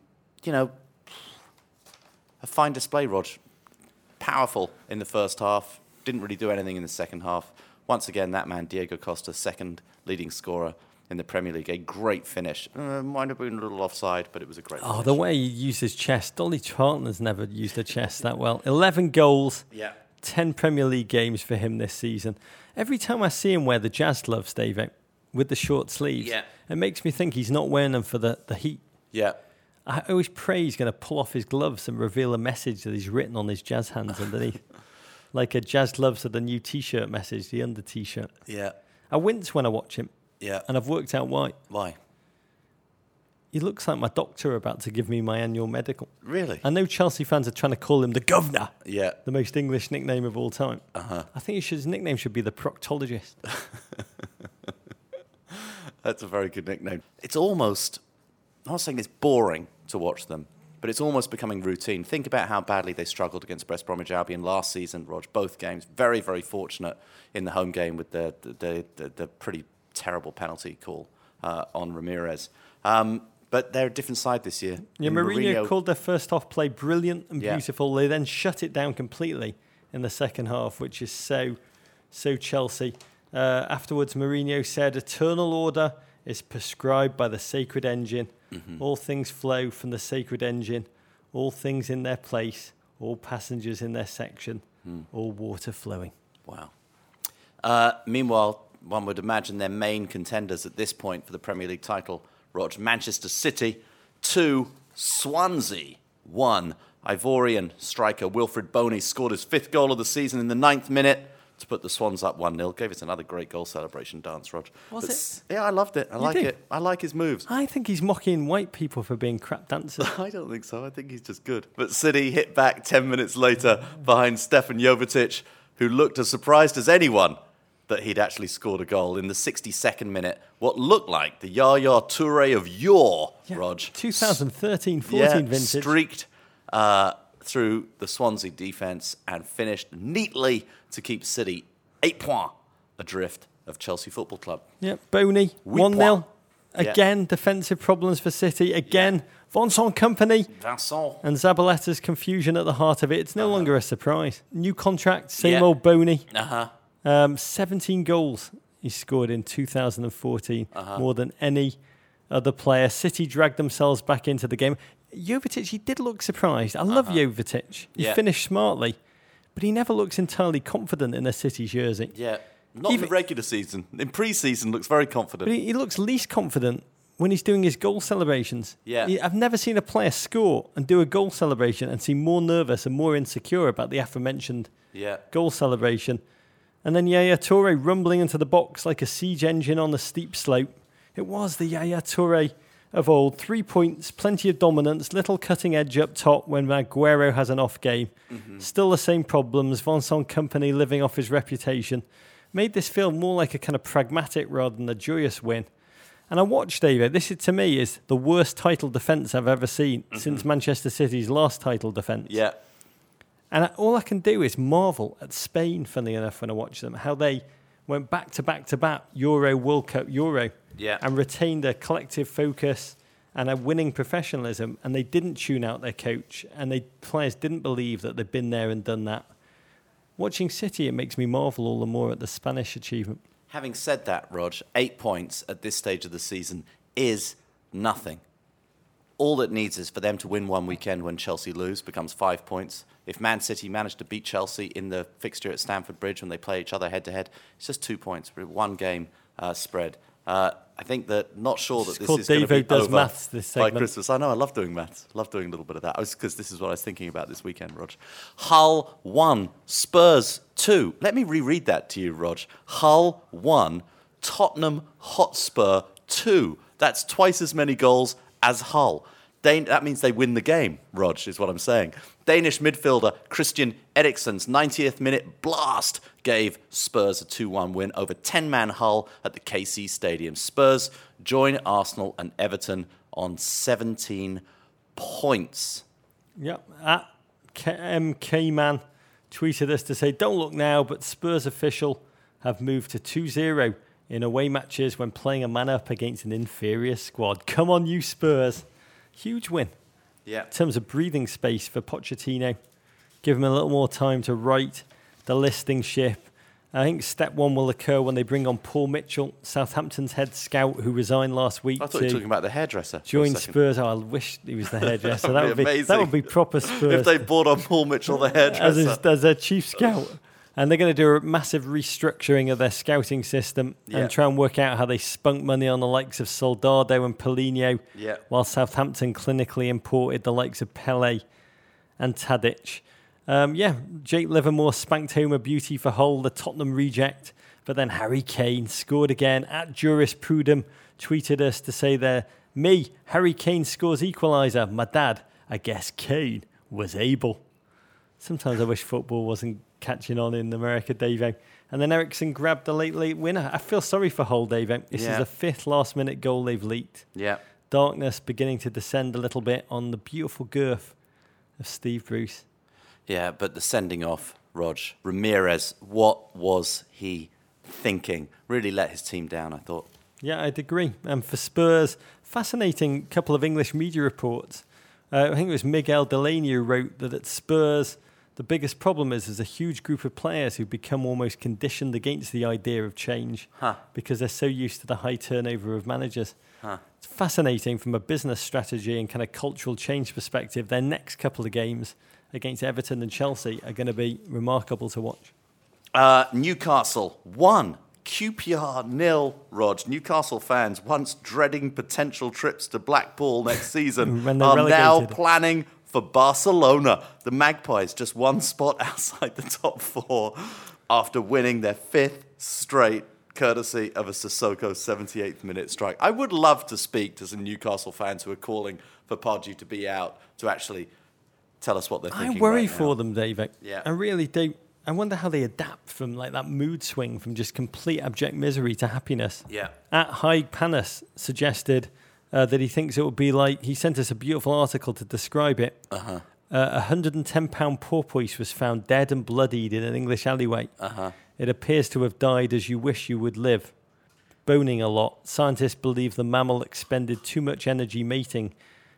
fine display, Rog. Powerful in the first half. Didn't really do anything in the second half. Once again, that man, Diego Costa, second leading scorer in the Premier League. A great finish. Might have been a little offside, but it was a great finish. The way he used his chest. Dolly Charlton's never used her chest that well. 11 goals. Yeah. 10 Premier League games for him this season. Every time I see him wear the Jazz gloves, Dave, with the short sleeves, it makes me think he's not wearing them for the heat. Yeah. I always pray he's going to pull off his gloves and reveal a message that he's written on his Jazz hands underneath. Like a Jazz gloves are the new T-shirt message, the under T-shirt. Yeah. I wince when I watch him. Yeah. And I've worked out why. Why? He looks like my doctor about to give me my annual medical. Really? I know Chelsea fans are trying to call him the governor. Yeah. The most English nickname of all time. Uh-huh. I think his nickname should be the proctologist. That's a very good nickname. It's almost, I'm not saying it's boring to watch them, but it's almost becoming routine. Think about how badly they struggled against West Bromwich Albion last season, Rog. Both games. Very, very fortunate in the home game with the pretty terrible penalty call on Ramirez. But they're a different side this year. Yeah, Mourinho called their first half play brilliant and beautiful. They then shut it down completely in the second half, which is so Chelsea. Afterwards, Mourinho said, eternal order is prescribed by the sacred engine. Mm-hmm. All things flow from the sacred engine. All things in their place. All passengers in their section. All water flowing. Wow. Meanwhile, one would imagine their main contenders at this point for the Premier League title, Rog, Manchester City 2, Swansea 1. Ivorian striker Wilfred Boney scored his 5th goal of the season in the 9th minute to put the Swans up 1-0. Gave us another great goal celebration dance, Rog. Was it? Yeah, I loved it. I like it. I like his moves. I think he's mocking white people for being crap dancers. I don't think so. I think he's just good. But City hit back 10 minutes later behind Stefan Jovetic, who looked as surprised as anyone that he'd actually scored a goal in the 62nd minute. What looked like the Yaya Toure of yore, Rog. 2013-14 vintage. Streaked through the Swansea defence and finished neatly to keep City 8 points adrift of Chelsea Football Club. Yep, Boney, 1-0. Again, defensive problems for City. Again, Vincent Kompany. Vincent. And Zabaletta's confusion at the heart of it. It's no longer a surprise. New contract, same old Boney. 17 goals he scored in 2014, more than any other player. City dragged themselves back into the game. Jovetic, he did look surprised. I love Jovetic. He finished smartly, but he never looks entirely confident in a City jersey. Yeah, not in the regular season. In pre-season, looks very confident. But he looks least confident when he's doing his goal celebrations. Yeah. I've never seen a player score and do a goal celebration and seem more nervous and more insecure about the aforementioned goal celebration. And then Yaya Toure rumbling into the box like a siege engine on the steep slope. It was the Yaya Toure of old. 3 points, plenty of dominance, little cutting edge up top when Aguero has an off game. Mm-hmm. Still the same problems. Vincent Kompany living off his reputation. Made this feel more like a kind of pragmatic rather than a joyous win. And I watched, David, this to me is the worst title defence I've ever seen since Manchester City's last title defence. Yeah. And all I can do is marvel at Spain, funnily enough, when I watch them, how they went back to back to back, Euro, World Cup, Euro, and retained a collective focus and a winning professionalism, and they didn't tune out their coach, and players didn't believe that they'd been there and done that. Watching City, it makes me marvel all the more at the Spanish achievement. Having said that, Rog, 8 points at this stage of the season is nothing. All it needs is for them to win one weekend when Chelsea lose, becomes 5 points. If Man City manage to beat Chelsea in the fixture at Stamford Bridge when they play each other head-to-head, it's just 2 points, one game spread. I think that, not sure that this is going to be does over maths this segment. by Christmas. I know, I love doing maths. I love doing a little bit of that. Because this is what I was thinking about this weekend, Rog. Hull 1, Spurs 2. Let me reread that to you, Rog. Hull 1, Tottenham Hotspur 2. That's twice as many goals as Hull. That means they win the game, Rog, is what I'm saying. Danish midfielder Christian Eriksen's 90th minute blast gave Spurs a 2-1 win over 10-man Hull at the KC Stadium. Spurs join Arsenal and Everton on 17 points. Yep, at MK-Man tweeted us to say, don't look now, but Spurs official have moved to 2-0 in away matches when playing a man up against an inferior squad. Come on, you Spurs. Huge win. Yeah. In terms of breathing space for Pochettino. Give him a little more time to right the listing ship. I think step one will occur when they bring on Paul Mitchell, Southampton's head scout, who resigned last week. I thought you were talking about the hairdresser. Join Spurs. Oh, I wish he was the hairdresser. That would be amazing. That would be proper Spurs. If they brought on Paul Mitchell, the hairdresser. As their chief scout. And they're going to do a massive restructuring of their scouting system and try and work out how they spunk money on the likes of Soldado and Paulinho, while Southampton clinically imported the likes of Pele and Tadic. Jake Livermore spanked home a beauty for Hull, the Tottenham reject. But then Harry Kane scored again. At Jurisprudem tweeted us to say there, me, Harry Kane scores equaliser. My dad, I guess Kane was able. Sometimes I wish football wasn't catching on in America, Davo. And then Ericsson grabbed the late winner. I feel sorry for Hull, Davo. This is the 5th last-minute goal they've leaked. Yeah. Darkness beginning to descend a little bit on the beautiful girth of Steve Bruce. Yeah, but the sending off, Rog, Ramirez, what was he thinking? Really let his team down, I thought. Yeah, I'd agree. And for Spurs, fascinating couple of English media reports. I think it was Miguel Delaney who wrote that at Spurs, the biggest problem is there's a huge group of players who become almost conditioned against the idea of change because they're so used to the high turnover of managers. It's fascinating from a business strategy and kind of cultural change perspective. Their next couple of games against Everton and Chelsea are going to be remarkable to watch. Newcastle 1, QPR 0, Rog. Newcastle fans, once dreading potential trips to Blackpool next season, are relegated. now planning for Barcelona. The Magpies just one spot outside the top 4 after winning their 5th straight, courtesy of a Sissoko 78th minute strike. I would love to speak to some Newcastle fans who are calling for Pardew to be out to actually tell us what they're thinking. I worry right for now. them, David. Yeah. I really do. I wonder how they adapt from like that mood swing from just complete abject misery to happiness. Yeah. At Haig Panis suggested that he thinks it would be like, he sent us a beautiful article to describe it. A £110 porpoise was found dead and bloodied in an English alleyway. It appears to have died as you wish you would live. Boning a lot. Scientists believe the mammal expended too much energy mating,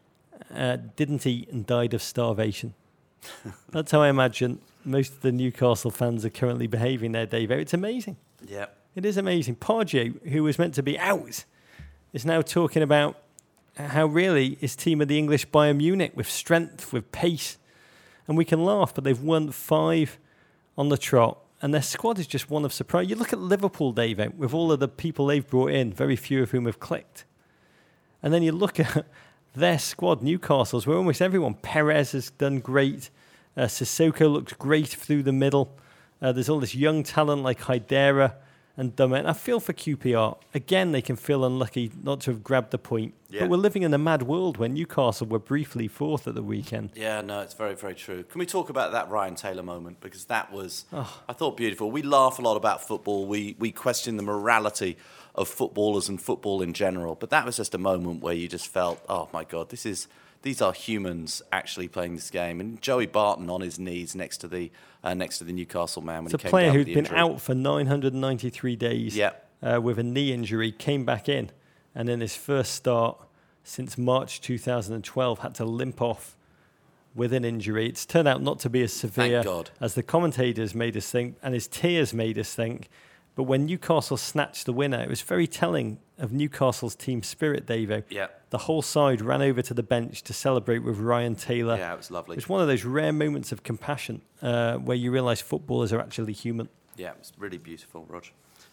didn't eat and died of starvation. That's how I imagine most of the Newcastle fans are currently behaving there, Dave. It's amazing. Yeah. It is amazing. Pardew, who was meant to be out, is now talking about how really his team are the English Bayern Munich with strength, with pace. And we can laugh, but they've won 5 on the trot. And their squad is just one of surprise. You look at Liverpool, Dave, with all of the people they've brought in, very few of whom have clicked. And then you look at their squad, Newcastle's, where almost everyone, Perez has done great. Sissoko looks great through the middle. There's all this young talent like Haidara and Dummett. I feel for QPR. Again, they can feel unlucky not to have grabbed the point. Yeah. But we're living in a mad world when Newcastle were briefly 4th at the weekend. Yeah, no, it's very, very true. Can we talk about that Ryan Taylor moment? Because that was, I thought, beautiful. We laugh a lot about football. We question the morality of footballers and football in general. But that was just a moment where you just felt, oh, my God, these are humans actually playing this game. And Joey Barton on his knees next to the Newcastle man when It's he a came player down who'd with the been injury. out for 993 days Yeah. with a knee injury, came back in, and in his first start since March 2012 had to limp off with an injury. It's turned out not to be as severe Thank God. as the commentators made us think, and his tears made us think. But when Newcastle snatched the winner, it was very telling of Newcastle's team spirit, Davo. Yeah. The whole side ran over to the bench to celebrate with Ryan Taylor. Yeah, it was lovely. It was one of those rare moments of compassion where you realise footballers are actually human. Yeah, it was really beautiful, Rog.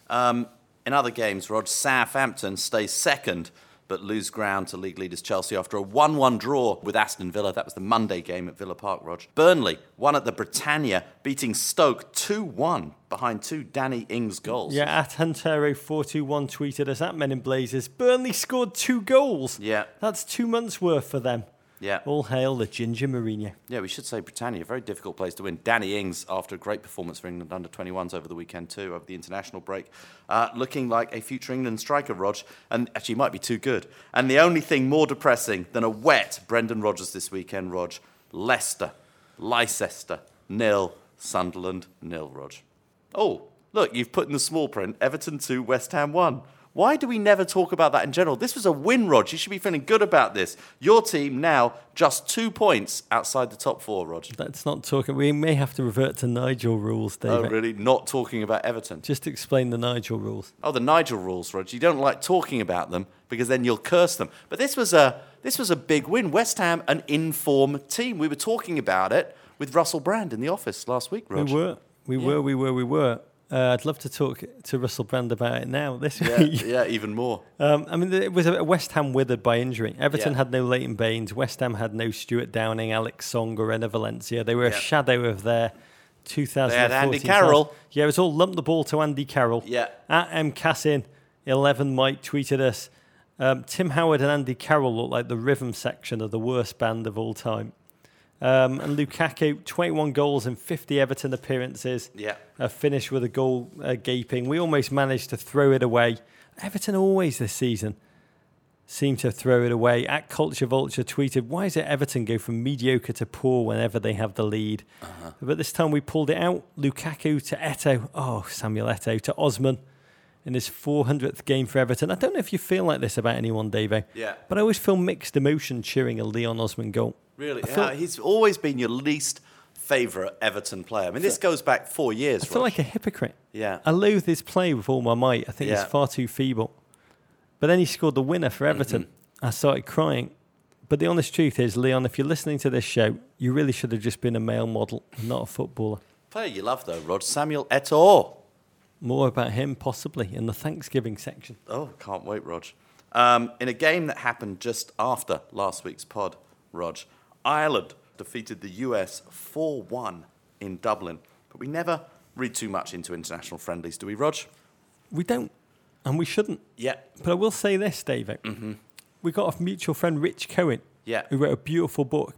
In other games, Rog, Southampton stays second but lose ground to league leaders Chelsea after a 1-1 draw with Aston Villa. That was the Monday game at Villa Park, Rog. Burnley won at the Britannia, beating Stoke 2-1 behind 2 Danny Ings goals. Yeah, at Huntero421 tweeted us at Men in Blazers. Burnley scored 2 goals. Yeah. That's 2 months' worth for them. Yeah. All hail the Ginger Mourinho. Yeah, we should say Britannia, a very difficult place to win. Danny Ings, after a great performance for England under-21s over the weekend too, over the international break, looking like a future England striker, Rog, and actually might be too good. And the only thing more depressing than a wet Brendan Rodgers this weekend, Rog, Leicester 0, Sunderland 0, Rog. Oh, look, you've put in the small print, Everton 2, West Ham 1. Why do we never talk about that in general? This was a win, Rog. You should be feeling good about this. Your team now just 2 points outside the top 4, Rog. Let's not talk. We may have to revert to Nigel rules, David. Oh, really? Not talking about Everton? Just explain the Nigel rules. Oh, the Nigel rules, Rog. You don't like talking about them because then you'll curse them. But this was a big win. West Ham, an in-form team. We were talking about it with Russell Brand in the office last week, Rog. We were. I'd love to talk to Russell Brand about it now this week. Yeah, even more. It was a West Ham withered by injury. Everton had no Leighton Baines. West Ham had no Stuart Downing, Alex Song, or Enner Valencia. They were a shadow of their 2014. They had Andy Carroll. Yeah, it was all lump the ball to Andy Carroll. Yeah. At MCassin, 11 Mike tweeted us, Tim Howard and Andy Carroll look like the rhythm section of the worst band of all time. And Lukaku, 21 goals in 50 Everton appearances. Yeah. Finished with a goal gaping. We almost managed to throw it away. Everton always this season seem to throw it away. At Culture Vulture tweeted, why is it Everton go from mediocre to poor whenever they have the lead? But this time we pulled it out. Lukaku to Eto'o. Samuel Eto'o to Osman in his 400th game for Everton. I don't know if you feel like this about anyone, Davo. Yeah. But I always feel mixed emotion cheering a Leon Osman goal. Really? He's always been your least favourite Everton player. I mean, this goes back 4 years, I feel like a hypocrite. Yeah. I loathe his play with all my might. I think he's far too feeble. But then he scored the winner for Everton. I started crying. But the honest truth is, Leon, if you're listening to this show, you really should have just been a male model, not a footballer. Player you love, though, Rod. Samuel Eto'o. More about him, possibly, in the Thanksgiving section. Oh, can't wait, Rog. In a game that happened just after last week's pod, Rog, Ireland defeated the US 4-1 in Dublin. But we never read too much into international friendlies, do we, Rog? We don't, and we shouldn't. Yeah. But I will say this, David. We got a mutual friend, Rich Cohen, who wrote a beautiful book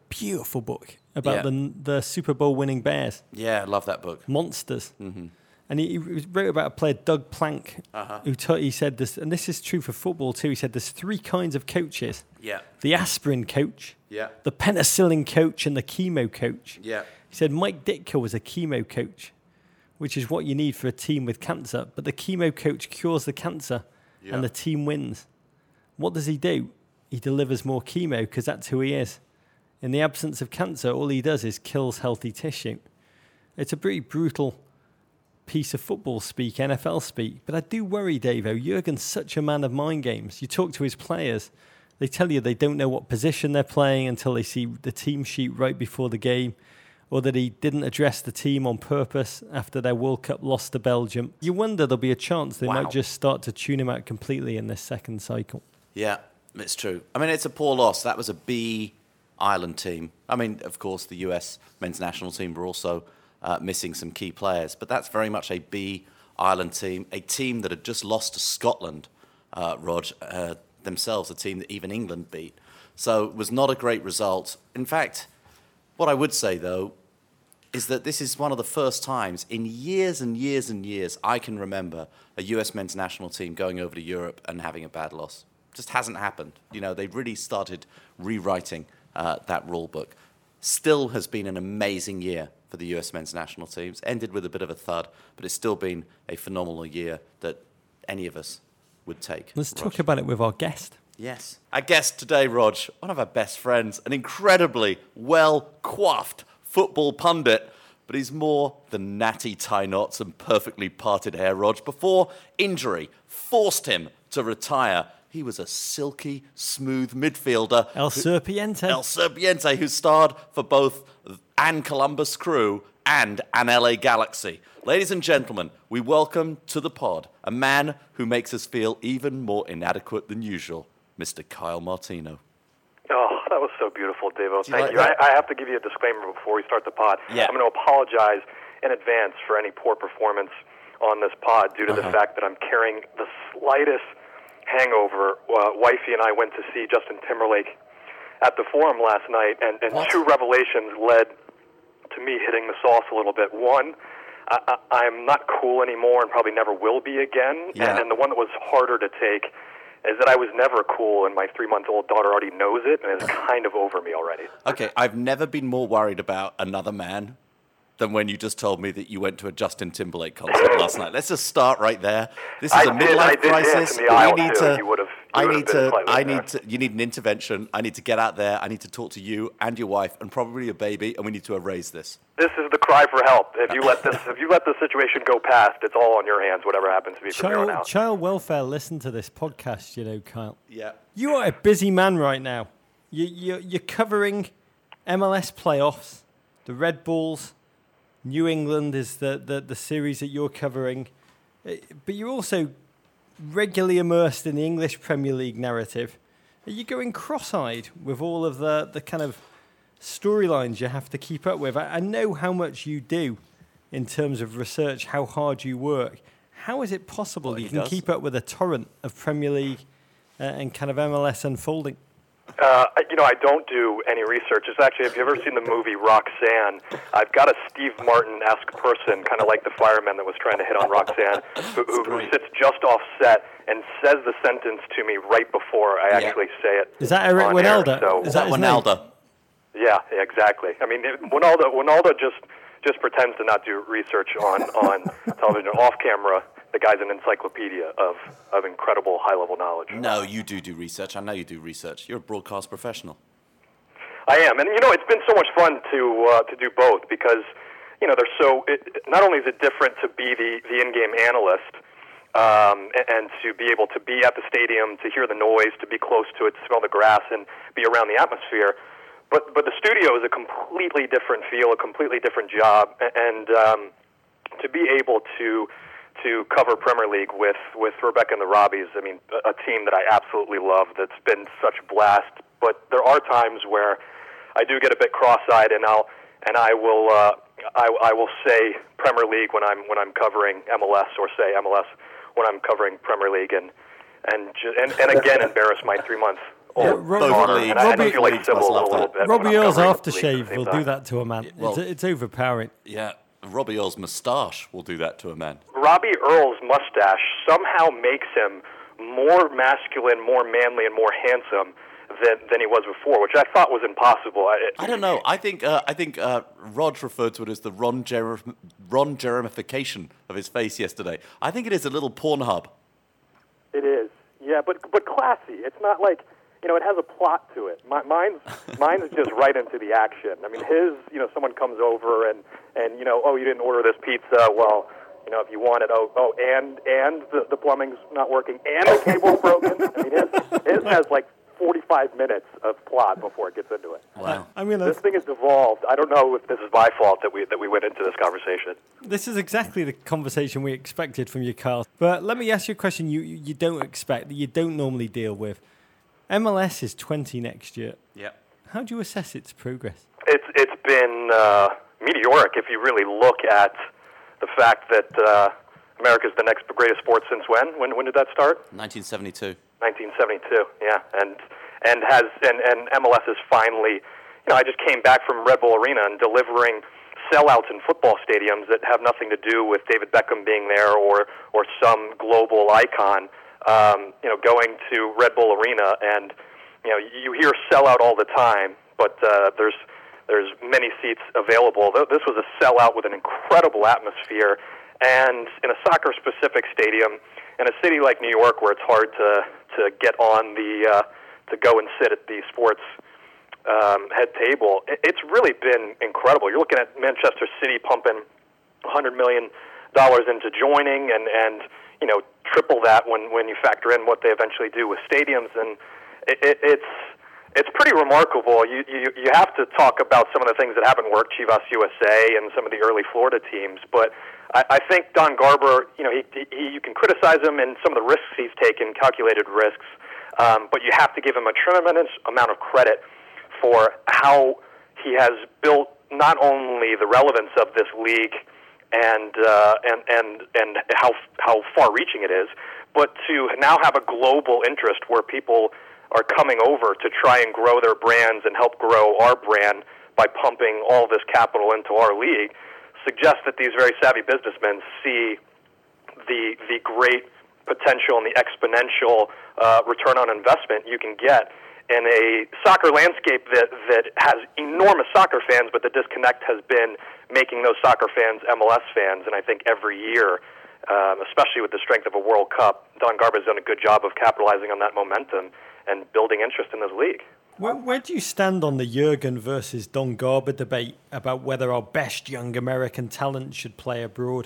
about the Super Bowl winning Bears. Yeah, I love that book. Monsters. And he wrote about a player, Doug Plank, he said this, and this is true for football too. He said there's 3 kinds of coaches. Yeah. The aspirin coach, the penicillin coach, and the chemo coach. Yeah. He said Mike Ditka was a chemo coach, which is what you need for a team with cancer. But the chemo coach cures the cancer, and the team wins. What does he do? He delivers more chemo because that's who he is. In the absence of cancer, all he does is kills healthy tissue. It's a pretty brutal piece of football speak, NFL speak. But I do worry, Davo. Jurgen's such a man of mind games. You talk to his players, they tell you they don't know what position they're playing until they see the team sheet right before the game, or that he didn't address the team on purpose after their World Cup loss to Belgium. You wonder there'll be a chance they might just start to tune him out completely in this second cycle. Yeah, it's true. I mean, it's a poor loss. That was a B Ireland team. I mean, of course, the US men's national team were also missing some key players, but that's very much a B Ireland team, a team that had just lost to Scotland, Rog, themselves, a team that even England beat. So it was not a great result. In fact, what I would say, though, is that this is one of the first times in years and years and years I can remember a US men's national team going over to Europe and having a bad loss. Just hasn't happened. You know, they've really started rewriting that rule book. Still has been an amazing year for the US men's national teams. Ended with a bit of a thud, but it's still been a phenomenal year that any of us would take. Let's talk about it with our guest. Yes. Our guest today, Rog, one of our best friends, an incredibly well-coiffed football pundit, but he's more than natty tie knots and perfectly parted hair, Rog. Before injury forced him to retire, he was a silky, smooth midfielder. El Serpiente, who starred for both Anne Columbus Crew and an LA Galaxy. Ladies and gentlemen, we welcome to the pod a man who makes us feel even more inadequate than usual, Mr. Kyle Martino. Oh, that was so beautiful, Davo. Thank you. Like I have to give you a disclaimer before we start the pod. Yeah. I'm going to apologize in advance for any poor performance on this pod due to the fact that I'm carrying the slightest hangover. Wifey and I went to see Justin Timberlake at the Forum last night, and 2 revelations led to me hitting the sauce a little bit. One, I'm not cool anymore and probably never will be again. Yeah. And the one that was harder to take is that I was never cool, and my 3-month-old daughter already knows it and is kind of over me already. Okay, I've never been more worried about another man than when you just told me that you went to a Justin Timberlake concert last night. Let's just start right there. This is a midlife crisis. You need an intervention. I need to get out there. I need to talk to you and your wife and probably your baby, and we need to erase this. This is the cry for help. If you let the situation go past, it's all on your hands, whatever happens to be from here on out. Child welfare, listen to this podcast, Kyle. Yeah. You are a busy man right now. You're covering MLS playoffs, the Red Bulls, New England is the series that you're covering. But you're also regularly immersed in the English Premier League narrative. Are you going cross-eyed with all of the kind of storylines you have to keep up with? I know how much you do in terms of research, how hard you work. How is it possible you can keep up with a torrent of Premier League and kind of MLS unfolding? I don't do any research. It's actually, have you ever seen the movie Roxanne? I've got a Steve Martin-esque person, kind of like the fireman that was trying to hit on Roxanne, who sits just off set and says the sentence to me right before I actually say it. Is that Eric Winalda? So, is that Winalda? Yeah, exactly. I mean, Winalda just pretends to not do research on television. Off camera, the guy's an encyclopedia of incredible high-level knowledge. No, you do research. I know you do research. You're a broadcast professional. I am, and it's been so much fun to do both because they're so. Not only is it different to be the in-game analyst and to be able to be at the stadium, to hear the noise, to be close to it, to smell the grass, and be around the atmosphere. But the studio is a completely different feel, a completely different job, and to be able to cover Premier League with Rebecca and the Robbies, I mean, a team that I absolutely love. That's been such a blast. But there are times where I do get a bit cross-eyed, and I will say Premier League when I'm covering MLS, or say MLS when I'm covering Premier League, and again embarrass my 3-month-old daughter. And I feel like Sybil a little bit. Robbie Earl's aftershave will do that to a man. It's overpowering. Yeah. Robbie Earl's moustache will do that to a man. Robbie Earl's mustache somehow makes him more masculine, more manly, and more handsome than he was before, which I thought was impossible. I don't know. I think Rog referred to it as the Ron Jeremification of his face yesterday. I think it is a little Pornhub. It is, yeah, but classy. It's not like it has a plot to it. Mine's just right into the action. I mean, someone comes over and you didn't order this pizza. Well, if you want it, and the plumbing's not working, and the cable's broken. I mean, his has like 45 minutes of plot before it gets into it. Wow. This thing has evolved. I don't know if this is my fault that we went into this conversation. This is exactly the conversation we expected from you, Carl. But let me ask you a question you don't expect, that you don't normally deal with. MLS is 20 next year. Yeah. How do you assess its progress? It's been meteoric if you really look at the fact that America's the next greatest sport since when? When did that start? 1972. 1972, yeah, and MLS is finally. I just came back from Red Bull Arena and delivering sellouts in football stadiums that have nothing to do with David Beckham being there or some global icon. Going to Red Bull Arena and you hear sellout all the time, but there's many seats available. This was a sellout with an incredible atmosphere, and in a soccer-specific stadium in a city like New York, where it's hard to get on to go and sit at the sports head table. It's really been incredible. You're looking at Manchester City pumping $100 million into joining, and triple that when you factor in what they eventually do with stadiums, and it's pretty remarkable. You have to talk about some of the things that haven't worked, Chivas USA and some of the early Florida teams, but I think Don Garber, you can criticize him and some of the risks he's taken, calculated risks, but you have to give him a tremendous amount of credit for how he has built not only the relevance of this league and how far-reaching it is, but to now have a global interest where people are coming over to try and grow their brands and help grow our brand by pumping all this capital into our league, suggests that these very savvy businessmen see the great potential and the exponential return on investment you can get in a soccer landscape that has enormous soccer fans, but the disconnect has been making those soccer fans MLS fans. And I think every year, especially with the strength of a World Cup, Don Garba's done a good job of capitalizing on that momentum and building interest in this league. Where do you stand on the Jurgen versus Don Garba debate about whether our best young American talent should play abroad?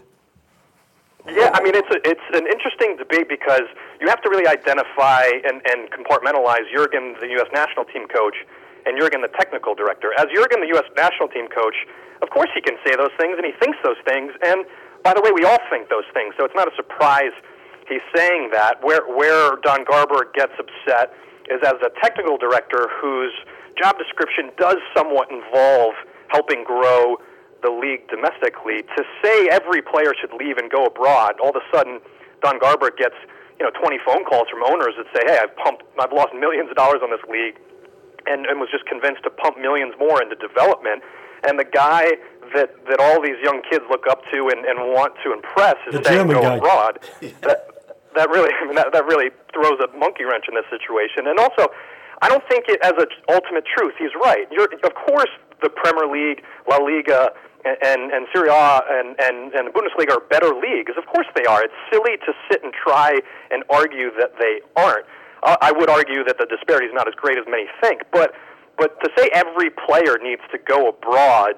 Yeah, I mean, it's an interesting debate because you have to really identify and compartmentalize Jurgen, the U.S. national team coach, and Jurgen, the technical director. As Jurgen, the U.S. national team coach, of course he can say those things, and he thinks those things, and by the way, we all think those things, so it's not a surprise he's saying that. Where Don Garber gets upset is as a technical director whose job description does somewhat involve helping grow the league domestically. To say every player should leave and go abroad, all of a sudden Don Garber gets 20 phone calls from owners that say, hey, I've lost millions of dollars on this league, and was just convinced to pump millions more into development. And the guy that all these young kids look up to and want to impress is saying go abroad. That really throws a monkey wrench in this situation. And also, I don't think it as an ultimate truth. He's right. Of course, the Premier League, La Liga, and Serie A and the Bundesliga are better leagues. Of course they are. It's silly to sit and try and argue that they aren't. I would argue that the disparity is not as great as many think, but to say every player needs to go abroad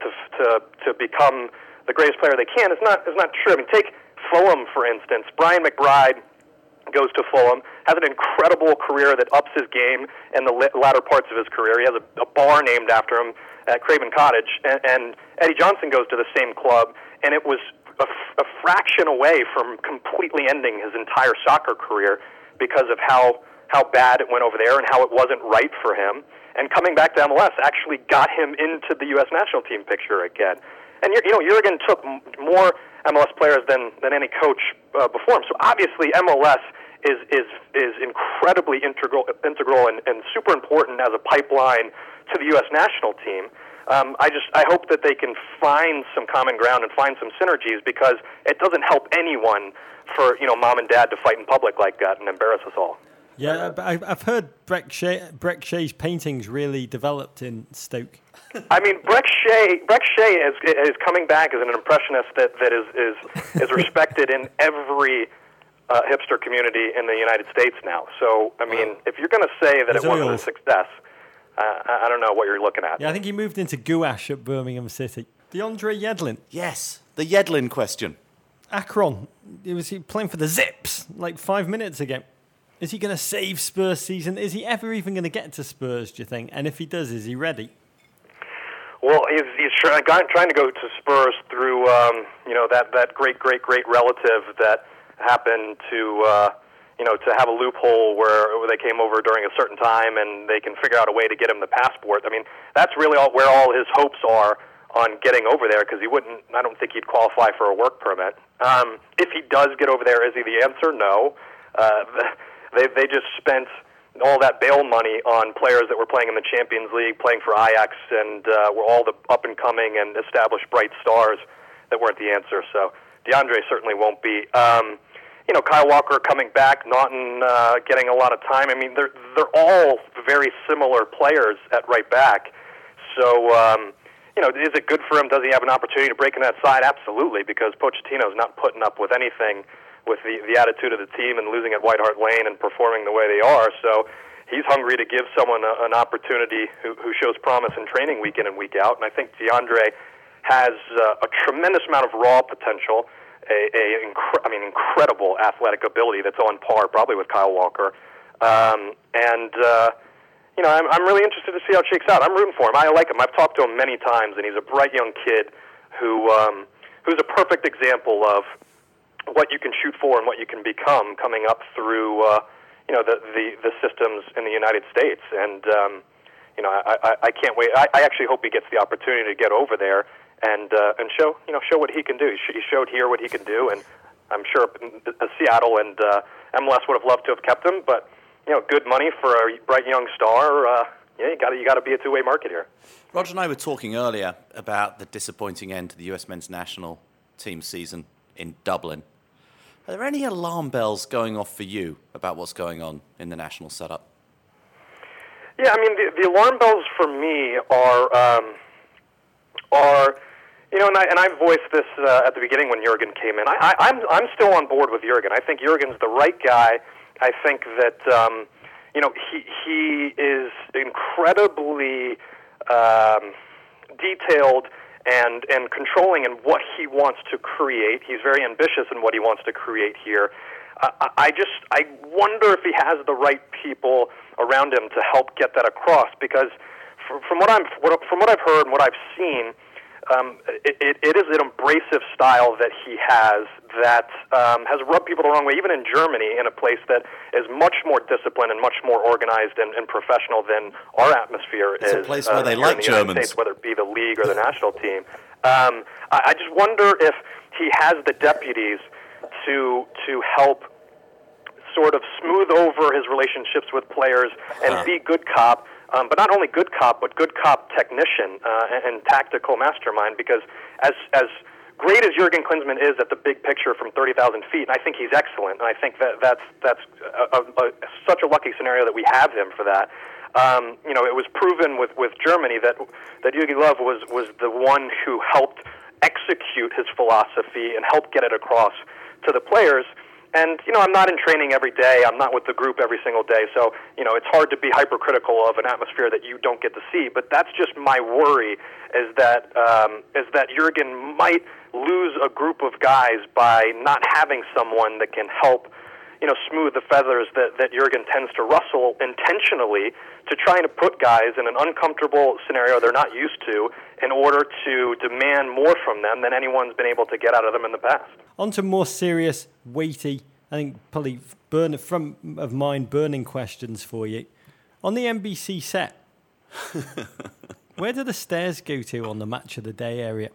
to become the greatest player they can is not true. I mean, take Fulham, for instance. Brian McBride goes to Fulham, has an incredible career that ups his game in the latter parts of his career. He has a bar named after him at Craven Cottage, and Eddie Johnson goes to the same club, and it was a fraction away from completely ending his entire soccer career because of how bad it went over there and how it wasn't right for him. And coming back to MLS actually got him into the U.S. national team picture again. And Jurgen took more MLS players than any coach before him. So obviously MLS is incredibly integral and super important as a pipeline to the U.S. national team. I hope that they can find some common ground and find some synergies, because it doesn't help anyone for mom and dad to fight in public like that and embarrass us all. Yeah, I've heard Breck Shea's paintings really developed in Stoke. I mean, Breck Shea is coming back as an impressionist that is respected in every hipster community in the United States now. So, I mean, if you're going to say that it wasn't a success, I don't know what you're looking at. Yeah, I think he moved into gouache at Birmingham City. DeAndre Yedlin. Yes, the Yedlin question. Akron. He was playing for the Zips like 5 minutes ago. Is he going to save Spurs' season? Is he ever even going to get to Spurs, do you think? And if he does, is he ready? Well, he's trying to go to Spurs through that great relative that happened to have a loophole where they came over during a certain time and they can figure out a way to get him the passport. I mean, that's really where all his hopes are on getting over there, because I don't think he'd qualify for a work permit. If he does get over there, is he the answer? No. They just spent all that bail money on players that were playing in the Champions League, playing for Ajax, and were all the up-and-coming and established bright stars that weren't the answer. So DeAndre certainly won't be. Kyle Walker coming back, Naughton getting a lot of time. I mean, they're all very similar players at right back. So, is it good for him? Does he have an opportunity to break in that side? Absolutely, because Pochettino's not putting up with anything with the attitude of the team and losing at White Hart Lane and performing the way they are. So he's hungry to give someone an opportunity who shows promise in training week in and week out. And I think DeAndre has a tremendous amount of raw potential, incredible athletic ability that's on par probably with Kyle Walker. I'm really interested to see how it shakes out. I'm rooting for him. I like him. I've talked to him many times, and he's a bright young kid who's a perfect example of what you can shoot for and what you can become coming up through the systems in the United States. And I can't wait. I actually hope he gets the opportunity to get over there and show what he can do. He showed here what he can do, and I'm sure Seattle and MLS would have loved to have kept him, but good money for a bright young star. You got to be a two-way market here. Roger and I were talking earlier about the disappointing end to the US men's national team season in Dublin. Are there any alarm bells going off for you about what's going on in the national setup? Yeah, I mean, the alarm bells for me are And I voiced this at the beginning when Jurgen came in. I'm still on board with Jurgen. I think Jurgen's the right guy. I think that he is incredibly detailed and controlling in what he wants to create. He's very ambitious in what he wants to create here. I wonder if he has the right people around him to help get that across. Because from what I've heard and what I've seen, it is an abrasive style that he has that has rubbed people the wrong way, even in Germany, in a place that is much more disciplined and much more organized and professional than our atmosphere is. It's a place where they like in the Germans. United States, whether it be the league or the national team. I just wonder if he has the deputies to help sort of smooth over his relationships with players and be good cop. But not only good cop, but good cop technician and tactical mastermind. Because as great as Jurgen Klinsmann is at the big picture from 30,000 feet, and I think he's excellent, and I think that's such a lucky scenario that we have him for that. It was proven with Germany that Jogi Löw was the one who helped execute his philosophy and help get it across to the players. And, I'm not in training every day. I'm not with the group every single day. So, it's hard to be hypercritical of an atmosphere that you don't get to see. But that's just my worry, is that Jurgen might lose a group of guys by not having someone that can help, smooth the feathers that Jurgen tends to rustle intentionally to trying to put guys in an uncomfortable scenario they're not used to in order to demand more from them than anyone's been able to get out of them in the past. On to more serious, weighty, I think probably burning questions for you. On the NBC set, where do the stairs go to on the Match of the Day area?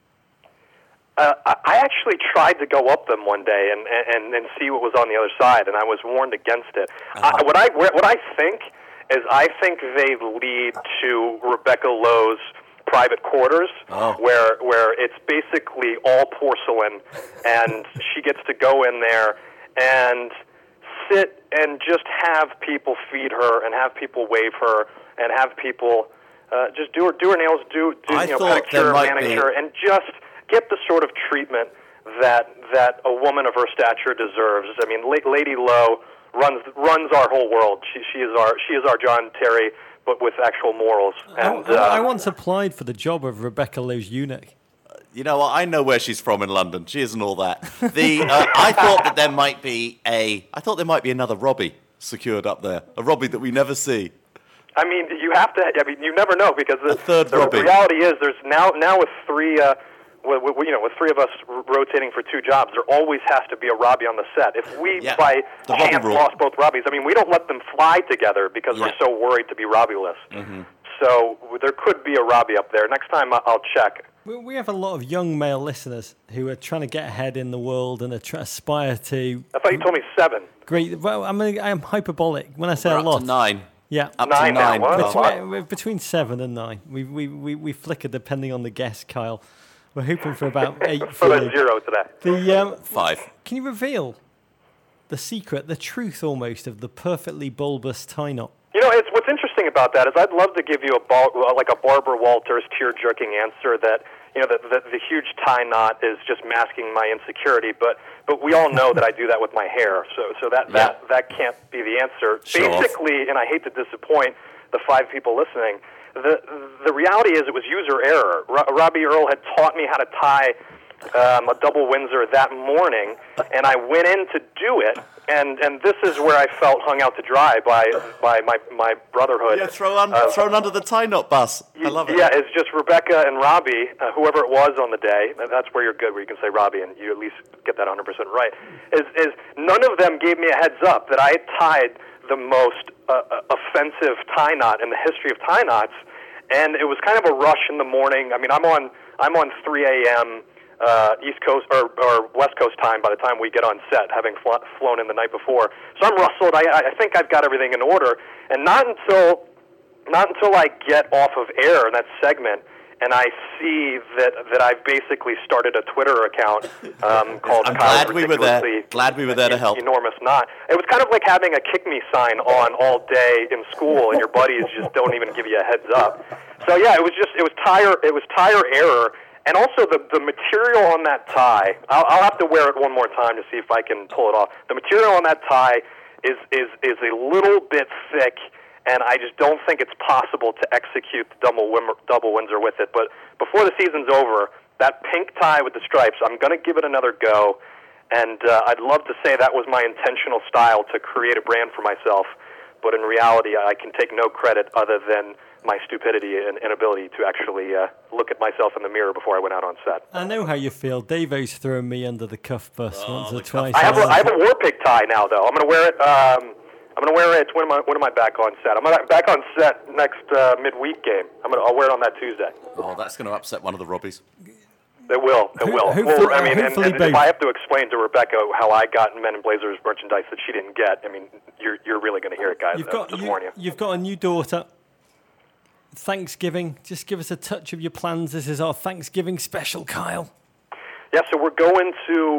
I actually tried to go up them one day and see what was on the other side, and I was warned against it. What I think is I think they lead to Rebecca Lowe's private quarters, where it's basically all porcelain, and she gets to go in there and sit and just have people feed her and have people wave her and have people just do her nails, pedicure, manicure, and just get the sort of treatment that a woman of her stature deserves. I mean, Lady Lowe runs our whole world. She is our John Terry, but with actual morals. And I once applied for the job of Rebecca Lowe's eunuch. You know what? I know where she's from in London. She isn't all that. I thought that there might be another Robbie secured up there, a Robbie that we never see. I mean, you have to. I mean, you never know, because the reality is there's now with three. With three of us rotating for two jobs, there always has to be a Robbie on the set. If we, by chance, lost both Robbies, I mean, we don't let them fly together because we're so worried to be Robbie-less. Mm-hmm. So there could be a Robbie up there. Next time, I'll check. We have a lot of young male listeners who are trying to get ahead in the world and aspire to... I thought you told me 7. Great. Well, I'm hyperbolic when I say a lot. Up to 9. Yeah, up to 9. Wow. Between 7 and 9. We flicker depending on the guest, Kyle. We're hoping for about 8. For a 0 today. 5. Can you reveal the secret, the truth almost, of the perfectly bulbous tie knot? What's interesting about that is I'd love to give you a Barbara Walters tear-jerking answer that the huge tie knot is just masking my insecurity, but we all know that I do that with my hair, so that can't be the answer. Basically, and I hate to disappoint the 5 people listening, the reality is it was user error. Robbie Earle had taught me how to tie a double Windsor that morning, and I went in to do it, and this is where I felt hung out to dry by my brotherhood. Yeah, thrown under the tie knot bus. I love it. Yeah, it's just Rebecca and Robbie, whoever it was on the day. That's where you're good, where you can say Robbie, and you at least get that 100% right. Is none of them gave me a heads up that I had tied the most offensive tie knot in the history of tie knots, and it was kind of a rush in the morning. I mean, I'm on 3 a.m. East Coast or West Coast time by the time we get on set, having flown in the night before. So I'm rustled. I think I've got everything in order, and not until I get off of air in that segment and I see that I've basically started a Twitter account called. I'm glad we were there. Glad we were there to help. Enormous knot. It was kind of like having a kick me sign on all day in school, and your buddies just don't even give you a heads up. So yeah, it was tire error. And also the material on that tie, I'll have to wear it one more time to see if I can pull it off. The material on that tie is a little bit thick, and I just don't think it's possible to execute the double Windsor with it. But before the season's over, that pink tie with the stripes, I'm going to give it another go, and I'd love to say that was my intentional style to create a brand for myself, but in reality, I can take no credit other than my stupidity and inability to actually look at myself in the mirror before I went out on set. I know how you feel. Davo's thrown me under the cuff bus once or twice. I have a war pig tie now, though. I'm going to wear it. When am I back on set? I'm back on set next midweek game. I'll wear it on that Tuesday. Oh, that's going to upset one of the Robbies. It will. Hopefully, and if I have to explain to Rebecca how I got Men in Blazers merchandise that she didn't get, I mean, you're really going to hear it, guys. You've got a new daughter. Thanksgiving. Just give us a touch of your plans. This is our Thanksgiving special, Kyle. Yeah, so we're going to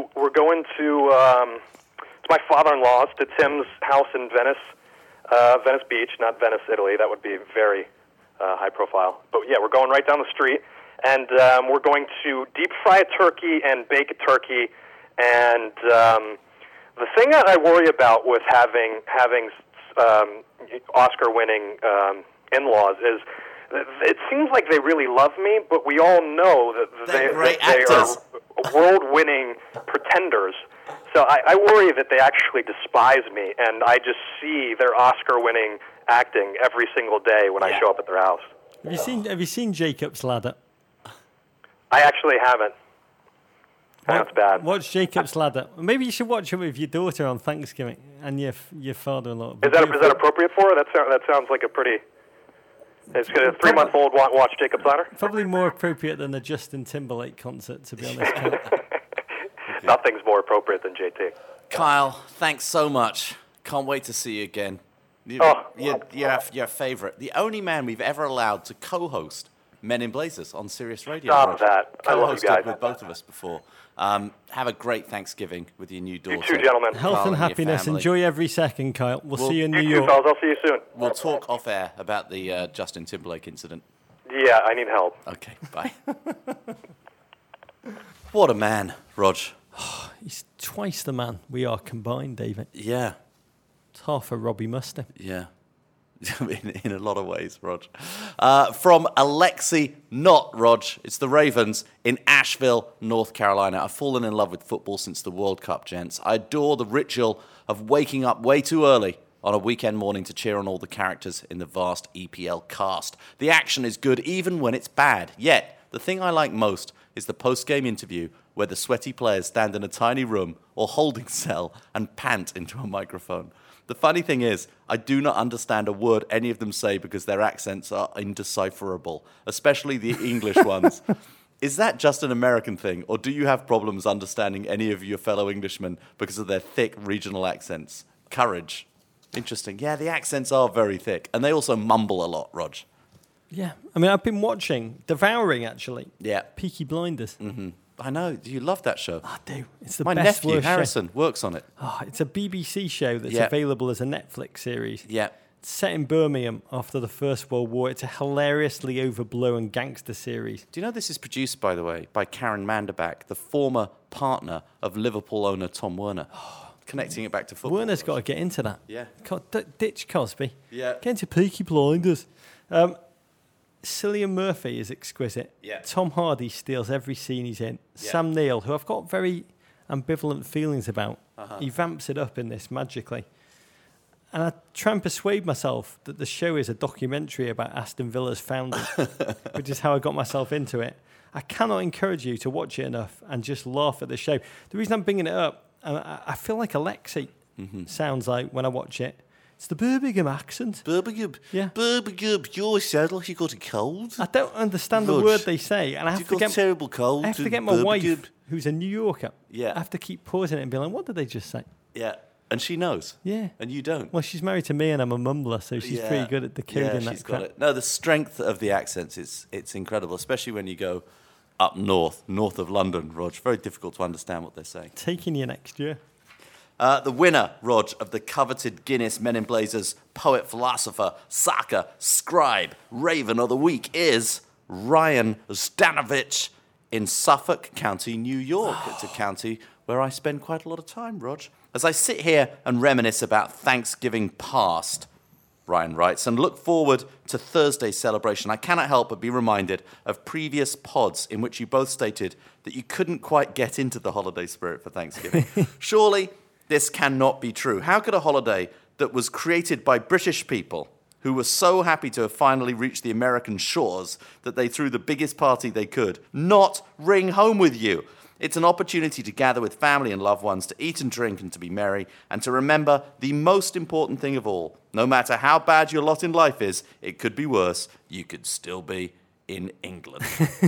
my father-in-law's, to Tim's house in Venice Beach, not Venice, Italy. That would be very high profile. But yeah, we're going right down the street, and we're going to deep fry a turkey and bake a turkey. And the thing that I worry about with having Oscar-winning in-laws is it seems like they really love me, but we all know that they are world-winning pretenders. So I worry that they actually despise me, and I just see their Oscar-winning acting every single day when I show up at their house. Have you seen Jacob's Ladder? I actually haven't. That's bad. Watch Jacob's Ladder. Maybe you should watch it with your daughter on Thanksgiving and your father-in-law. Is that appropriate for her? That sounds like a pretty. It's going to 3-month-old watch Jacob's Ladder. Probably more appropriate than the Justin Timberlake concert, to be honest. Nothing's more appropriate than JT. Kyle, thanks so much. Can't wait to see you again. You're favorite. The only man we've ever allowed to co-host Men in Blazers on Sirius Radio. Stop that. I love you guys. with both of us before. Have a great Thanksgiving with your new daughter. You too, gentlemen. Health and happiness. Enjoy every second, Kyle. We'll see you in New You York. too, fellas. I'll see you soon. We'll talk off air about the Justin Timberlake incident. Yeah, I need help. Okay, bye. What a man, Rog. He's twice the man we are combined, David. Yeah. It's half a Robbie Muster. Yeah. in a lot of ways, Rog. From Alexi, not Rog. It's the Ravens in Asheville, North Carolina. I've fallen in love with football since the World Cup, gents. I adore the ritual of waking up way too early on a weekend morning to cheer on all the characters in the vast EPL cast. The action is good even when it's bad. Yet, the thing I like most is the post-game interview where the sweaty players stand in a tiny room or holding cell and pant into a microphone. The funny thing is, I do not understand a word any of them say because their accents are indecipherable, especially the English ones. Is that just an American thing, or do you have problems understanding any of your fellow Englishmen because of their thick regional accents? Courage. Interesting. Yeah, the accents are very thick, and they also mumble a lot, Rog. Yeah, I mean, I've been devouring, actually. Yeah. Peaky Blinders. Mm-hmm. I know. Do you love that show? I do. It's the My best nephew, Harrison, works on it. Oh, it's a BBC show that's available as a Netflix series. Yeah. It's set in Birmingham after the First World War. It's a hilariously overblown gangster series. Do you know this is produced, by the way, by Karen Manderbach, the former partner of Liverpool owner Tom Werner? Connecting it back to football. Werner's got to get into that. Yeah. Ditch Cosby. Yeah. Get into Peaky Blinders. Cillian Murphy is exquisite. Yeah. Tom Hardy steals every scene he's in. Yeah. Sam Neill, who I've got very ambivalent feelings about, he vamps it up in this magically. And I try and persuade myself that the show is a documentary about Aston Villa's founding, which is how I got myself into it. I cannot encourage you to watch it enough and just laugh at the show. The reason I'm bringing it up, I feel like Alexi sounds like when I watch it. It's the Birmingham accent. Birmingham? Yeah. Birmingham, you sound like you got a cold. I don't understand the word they say. And I have to get terrible cold. I have to get my wife, who's a New Yorker. Yeah. I have to keep pausing it and be like, what did they just say? Yeah. And she knows. Yeah. And you don't. Well, she's married to me and I'm a mumbler, so she's pretty good at decoding that she's crap. got it. No, the strength of the accents, it's incredible, especially when you go up north of London, Rog. Very difficult to understand what they're saying. Taking you next year. The winner, Rog, of the coveted Guinness Men in Blazers Poet, Philosopher, Saka, Scribe, Raven of the Week is Ryan Stanovich. in Suffolk County, New York. It's a county where I spend quite a lot of time, Rog. As I sit here and reminisce about Thanksgiving past, Ryan writes, and look forward to Thursday's celebration, I cannot help but be reminded of previous pods in which you both stated that you couldn't quite get into the holiday spirit for Thanksgiving. Surely this cannot be true. How could a holiday that was created by British people who were so happy to have finally reached the American shores that they threw the biggest party they could not ring home with you? It's an opportunity to gather with family and loved ones, to eat and drink and to be merry, and to remember the most important thing of all. No matter how bad your lot in life is, it could be worse. You could still be in England.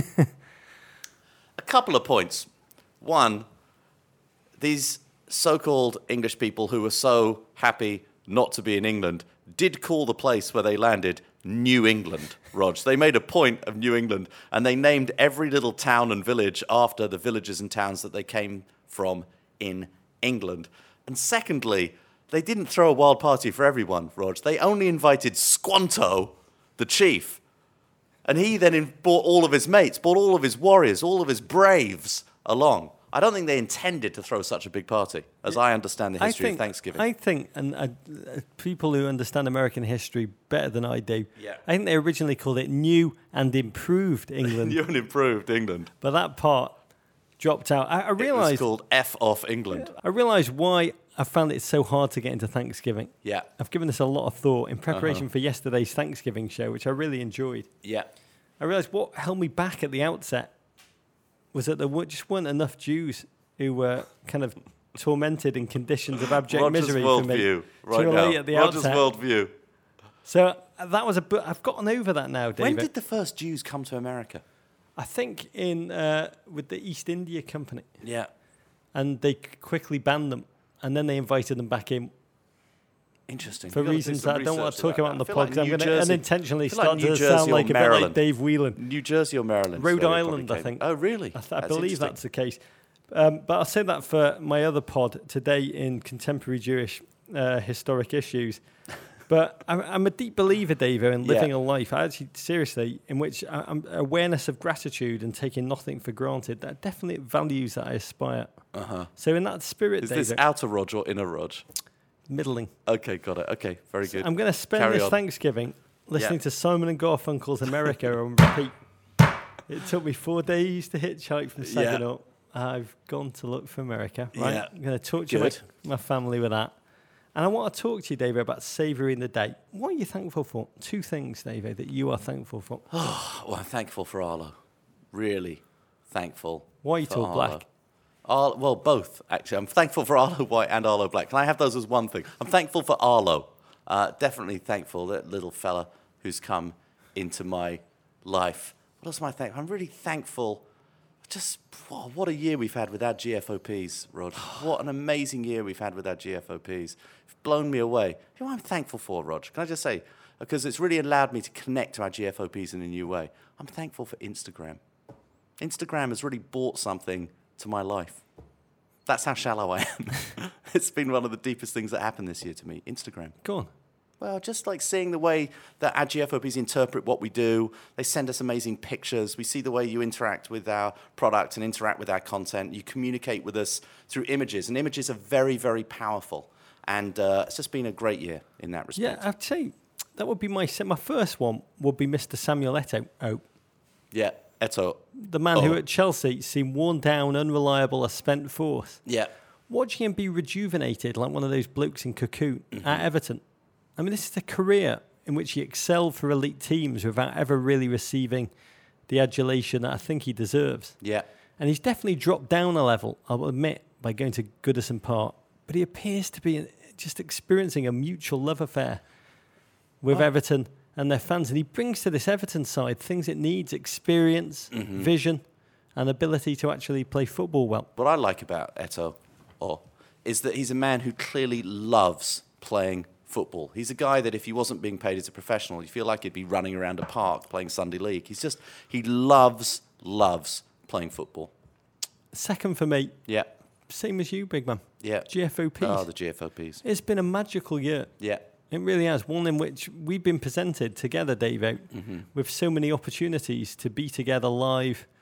A couple of points. One, these so-called English people who were so happy not to be in England did call the place where they landed New England, Rog. They made a point of New England, and they named every little town and village after the villages and towns that they came from in England. And secondly, they didn't throw a wild party for everyone, Rog. They only invited Squanto, the chief. And he then brought all of his mates, brought all of his warriors, all of his braves along. I don't think they intended to throw such a big party, as I understand the history of Thanksgiving. I think, and people who understand American history better than I do, Yeah. I think they originally called it New and Improved England. New and Improved England. But that part dropped out. I It was realised called F off England. I realised why I found it so hard to get into Thanksgiving. Yeah. I've given this a lot of thought in preparation for yesterday's Thanksgiving show, which I really enjoyed. Yeah. I realised what held me back at the outset was that there just weren't enough Jews who were kind of tormented in conditions of abject Roger's misery worldview for me right to relate now. at the Roger's outset. worldview. So that was I've gotten over that now, David. When did the first Jews come to America? I think in with the East India Company, Yeah. and they quickly banned them, and then they invited them back in Interesting. for You've got to do reasons some that I don't want research to talk about on the I feel like pod, 'cause I'm New going to Jersey- unintentionally I feel like start New to Jersey sound or like a bit like Maryland. Dave Whelan. New Jersey or Maryland? Rhode so they probably Island, I came. think. Oh, really? I believe that's the case. But I'll say that for my other pod today in contemporary Jewish historic issues. But I'm a deep believer, Dave, in living Yeah. a life, actually, seriously, in which I'm awareness of gratitude and taking nothing for granted. That definitely values that I aspire. So in that spirit, Is David, this outer Rog or inner Rog? middling. Okay, got it. Okay, very good. I'm going to spend Carry this on. Thanksgiving listening Yeah. to Simon and Garfunkel's America on repeat. It took me 4 days to hitchhike from Saginaw. I've gone to look for America. Right? Yeah. I'm going to talk to Good. my family with that. And I want to talk to you, David, about savouring the day. What are you thankful for? 2 things, David, that you are thankful for. Well, I'm thankful for Arlo. Really thankful. Why are you for tall Arlo. black? Well, both, actually. I'm thankful for Arlo White and Arlo Black. Can I have those as one thing? I'm thankful for Arlo. Definitely thankful, that little fella who's come into my life. What else am I thankful? I'm really thankful. Just, what a year we've had with our GFOPs, Rod. What an amazing year we've had with our GFOPs. It's blown me away. You know what I'm thankful for, Rog? Can I just say, because it's really allowed me to connect to our GFOPs in a new way. I'm thankful for Instagram. Instagram has really brought something to my life. That's how shallow I am. It's been one of the deepest things that happened this year to me, Instagram. Go on. Well, just like seeing the way that our GFOPs interpret what we do. They send us amazing pictures. We see the way you interact with our product and interact with our content. You communicate with us through images, and images are very, very powerful. And it's just been a great year in that respect. Yeah, I'd say that would be my first one would be Mr. Samuel Eto'o. Yeah, Eto'o. The man who at Chelsea seemed worn down, unreliable, a spent force. Yeah. Watching him be rejuvenated like one of those blokes in Cocoon at Everton. I mean, this is a career in which he excelled for elite teams without ever really receiving the adulation that I think he deserves. Yeah. And he's definitely dropped down a level, I'll admit, by going to Goodison Park. But he appears to be just experiencing a mutual love affair with Everton and their fans. And he brings to this Everton side things it needs: experience, vision, and ability to actually play football well. What I like about Eto'o is that he's a man who clearly loves playing football. He's a guy that if he wasn't being paid as a professional, you feel like he'd be running around a park playing Sunday League. He loves playing football. Second for me, Yeah. same as you, big man. Yeah. GFOPs. Oh, the GFOPs. It's been a magical year. Yeah. It really has. One in which we've been presented together, Dave, with so many opportunities to be together live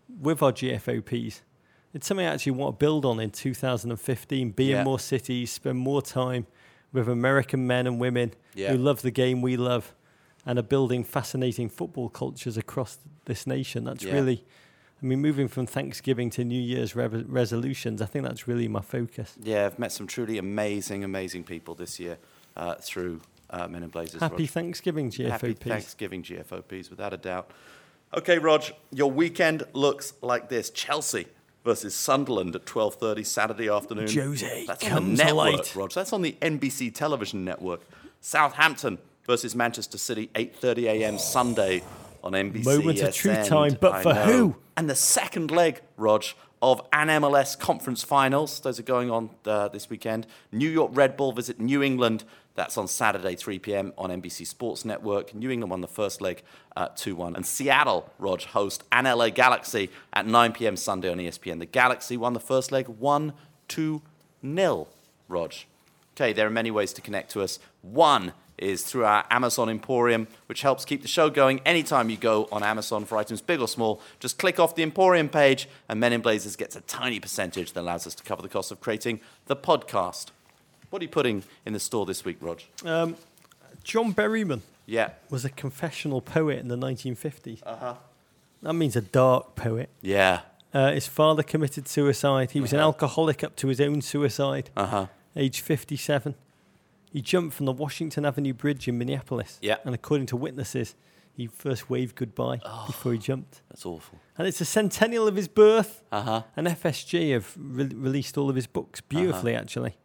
with our GFOPs. It's something I actually want to build on in 2015, be in more cities, spend more time with American men and women who love the game we love and are building fascinating football cultures across this nation. That's really, moving from Thanksgiving to New Year's resolutions, I think that's really my focus. Yeah, I've met some truly amazing, amazing people this year through Men in Blazers. Happy Rog. Thanksgiving, GFOPs. Happy Thanksgiving, GFOPs, without a doubt. Okay, Rog, your weekend looks like this. Chelsea versus Sunderland at 12:30 Saturday afternoon. Jose That's on the network, Rog. That's on the NBC television network. Southampton versus Manchester City, 8:30 a.m. Sunday on NBC. Moment of truth time, but for who? And the second leg, Rog, of an MLS conference finals. Those are going on this weekend. New York Red Bull visit New England. That's on Saturday, 3 p.m. on NBC Sports Network. New England won the first leg 2-1. And Seattle, Rog, host an LA Galaxy at 9 p.m. Sunday on ESPN. The Galaxy won the first leg 1-2-0, Rog. Okay, there are many ways to connect to us. One is through our Amazon Emporium, which helps keep the show going. Anytime you go on Amazon for items big or small, just click off the Emporium page and Men in Blazers gets a tiny percentage that allows us to cover the cost of creating the podcast. What are you putting in the store this week, Rog? John Berryman Yeah. was a confessional poet in the 1950s. That means a dark poet. Yeah. His father committed suicide. He was an alcoholic up to his own suicide, age 57. He jumped from the Washington Avenue Bridge in Minneapolis. Yeah. And according to witnesses, he first waved goodbye before he jumped. That's awful. And it's a centennial of his birth. And FSG have released all of his books beautifully, actually.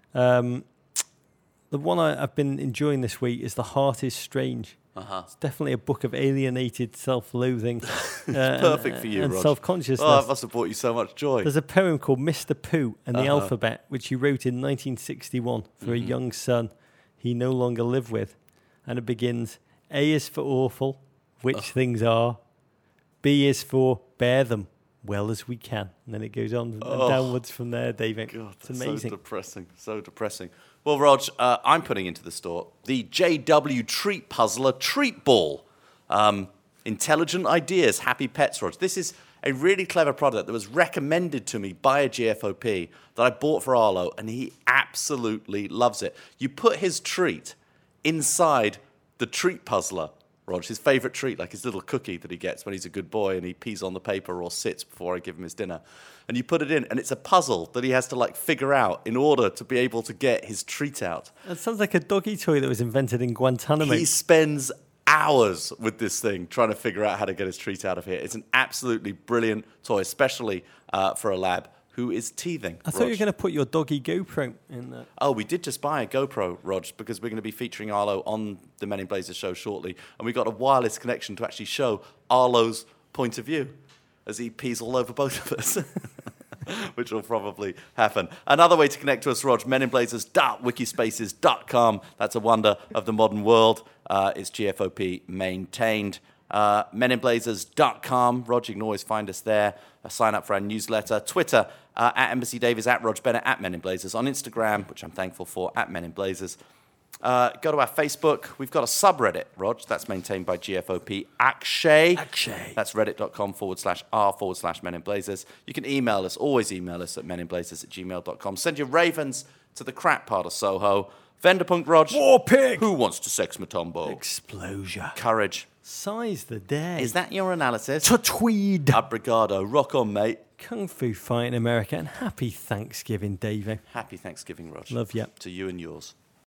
The one I've been enjoying this week is The Heart is Strange. It's definitely a book of alienated self-loathing. Perfect for you, and Rog. self-consciousness. Oh, that must have brought you so much joy. There's a poem called Mr. Pooh and the Alphabet, which he wrote in 1961 for a young son he no longer lived with. And it begins, A is for awful, which things are. B is for bear them well as we can. And then it goes on and downwards from there, David. God, it's amazing. So depressing. Well, Rog, I'm putting into the store the JW Treat Puzzler Treat Ball. Intelligent Ideas, Happy Pets, Rog. This is a really clever product that was recommended to me by a GFOP that I bought for Arlo, and he absolutely loves it. You put his treat inside the treat puzzler, Rog, his favourite treat, like his little cookie that he gets when he's a good boy and he pees on the paper or sits before I give him his dinner. And you put it in, and it's a puzzle that he has to figure out in order to be able to get his treat out. That sounds like a doggy toy that was invented in Guantanamo. He spends hours with this thing trying to figure out how to get his treat out of here. It's an absolutely brilliant toy, especially for a lab who is teething. I thought you were going to put your doggy GoPro in there. Oh, we did just buy a GoPro, Rog, because we're going to be featuring Arlo on the Men in Blazers show shortly. And we got a wireless connection to actually show Arlo's point of view as he pees all over both of us, which will probably happen. Another way to connect to us, Rog, meninblazers.wikispaces.com. That's a wonder of the modern world. It's GFOP maintained. meninblazers.com. Rog, you can always find us there. Sign up for our newsletter. Twitter, at Embassy Davies, at Rog Bennett, at Men in Blazers. On Instagram, which I'm thankful for, at Men in Blazers. Go to our Facebook. We've got a subreddit, Rog, that's maintained by GFOP Akshay. That's reddit.com/r/Men in Blazers. You can email us, always email us at meninblazers@gmail.com. Send your ravens to the crap part of Soho. Vanderpunk, Rog. War pig. Who wants to sex Matumbo? Explosion. Courage. Size the day. Is that your analysis? Tweed. Abrigado. Rock on, mate. Kung Fu Fight in America. And happy Thanksgiving, Davey. Happy Thanksgiving, Rog. Love you. To you and yours.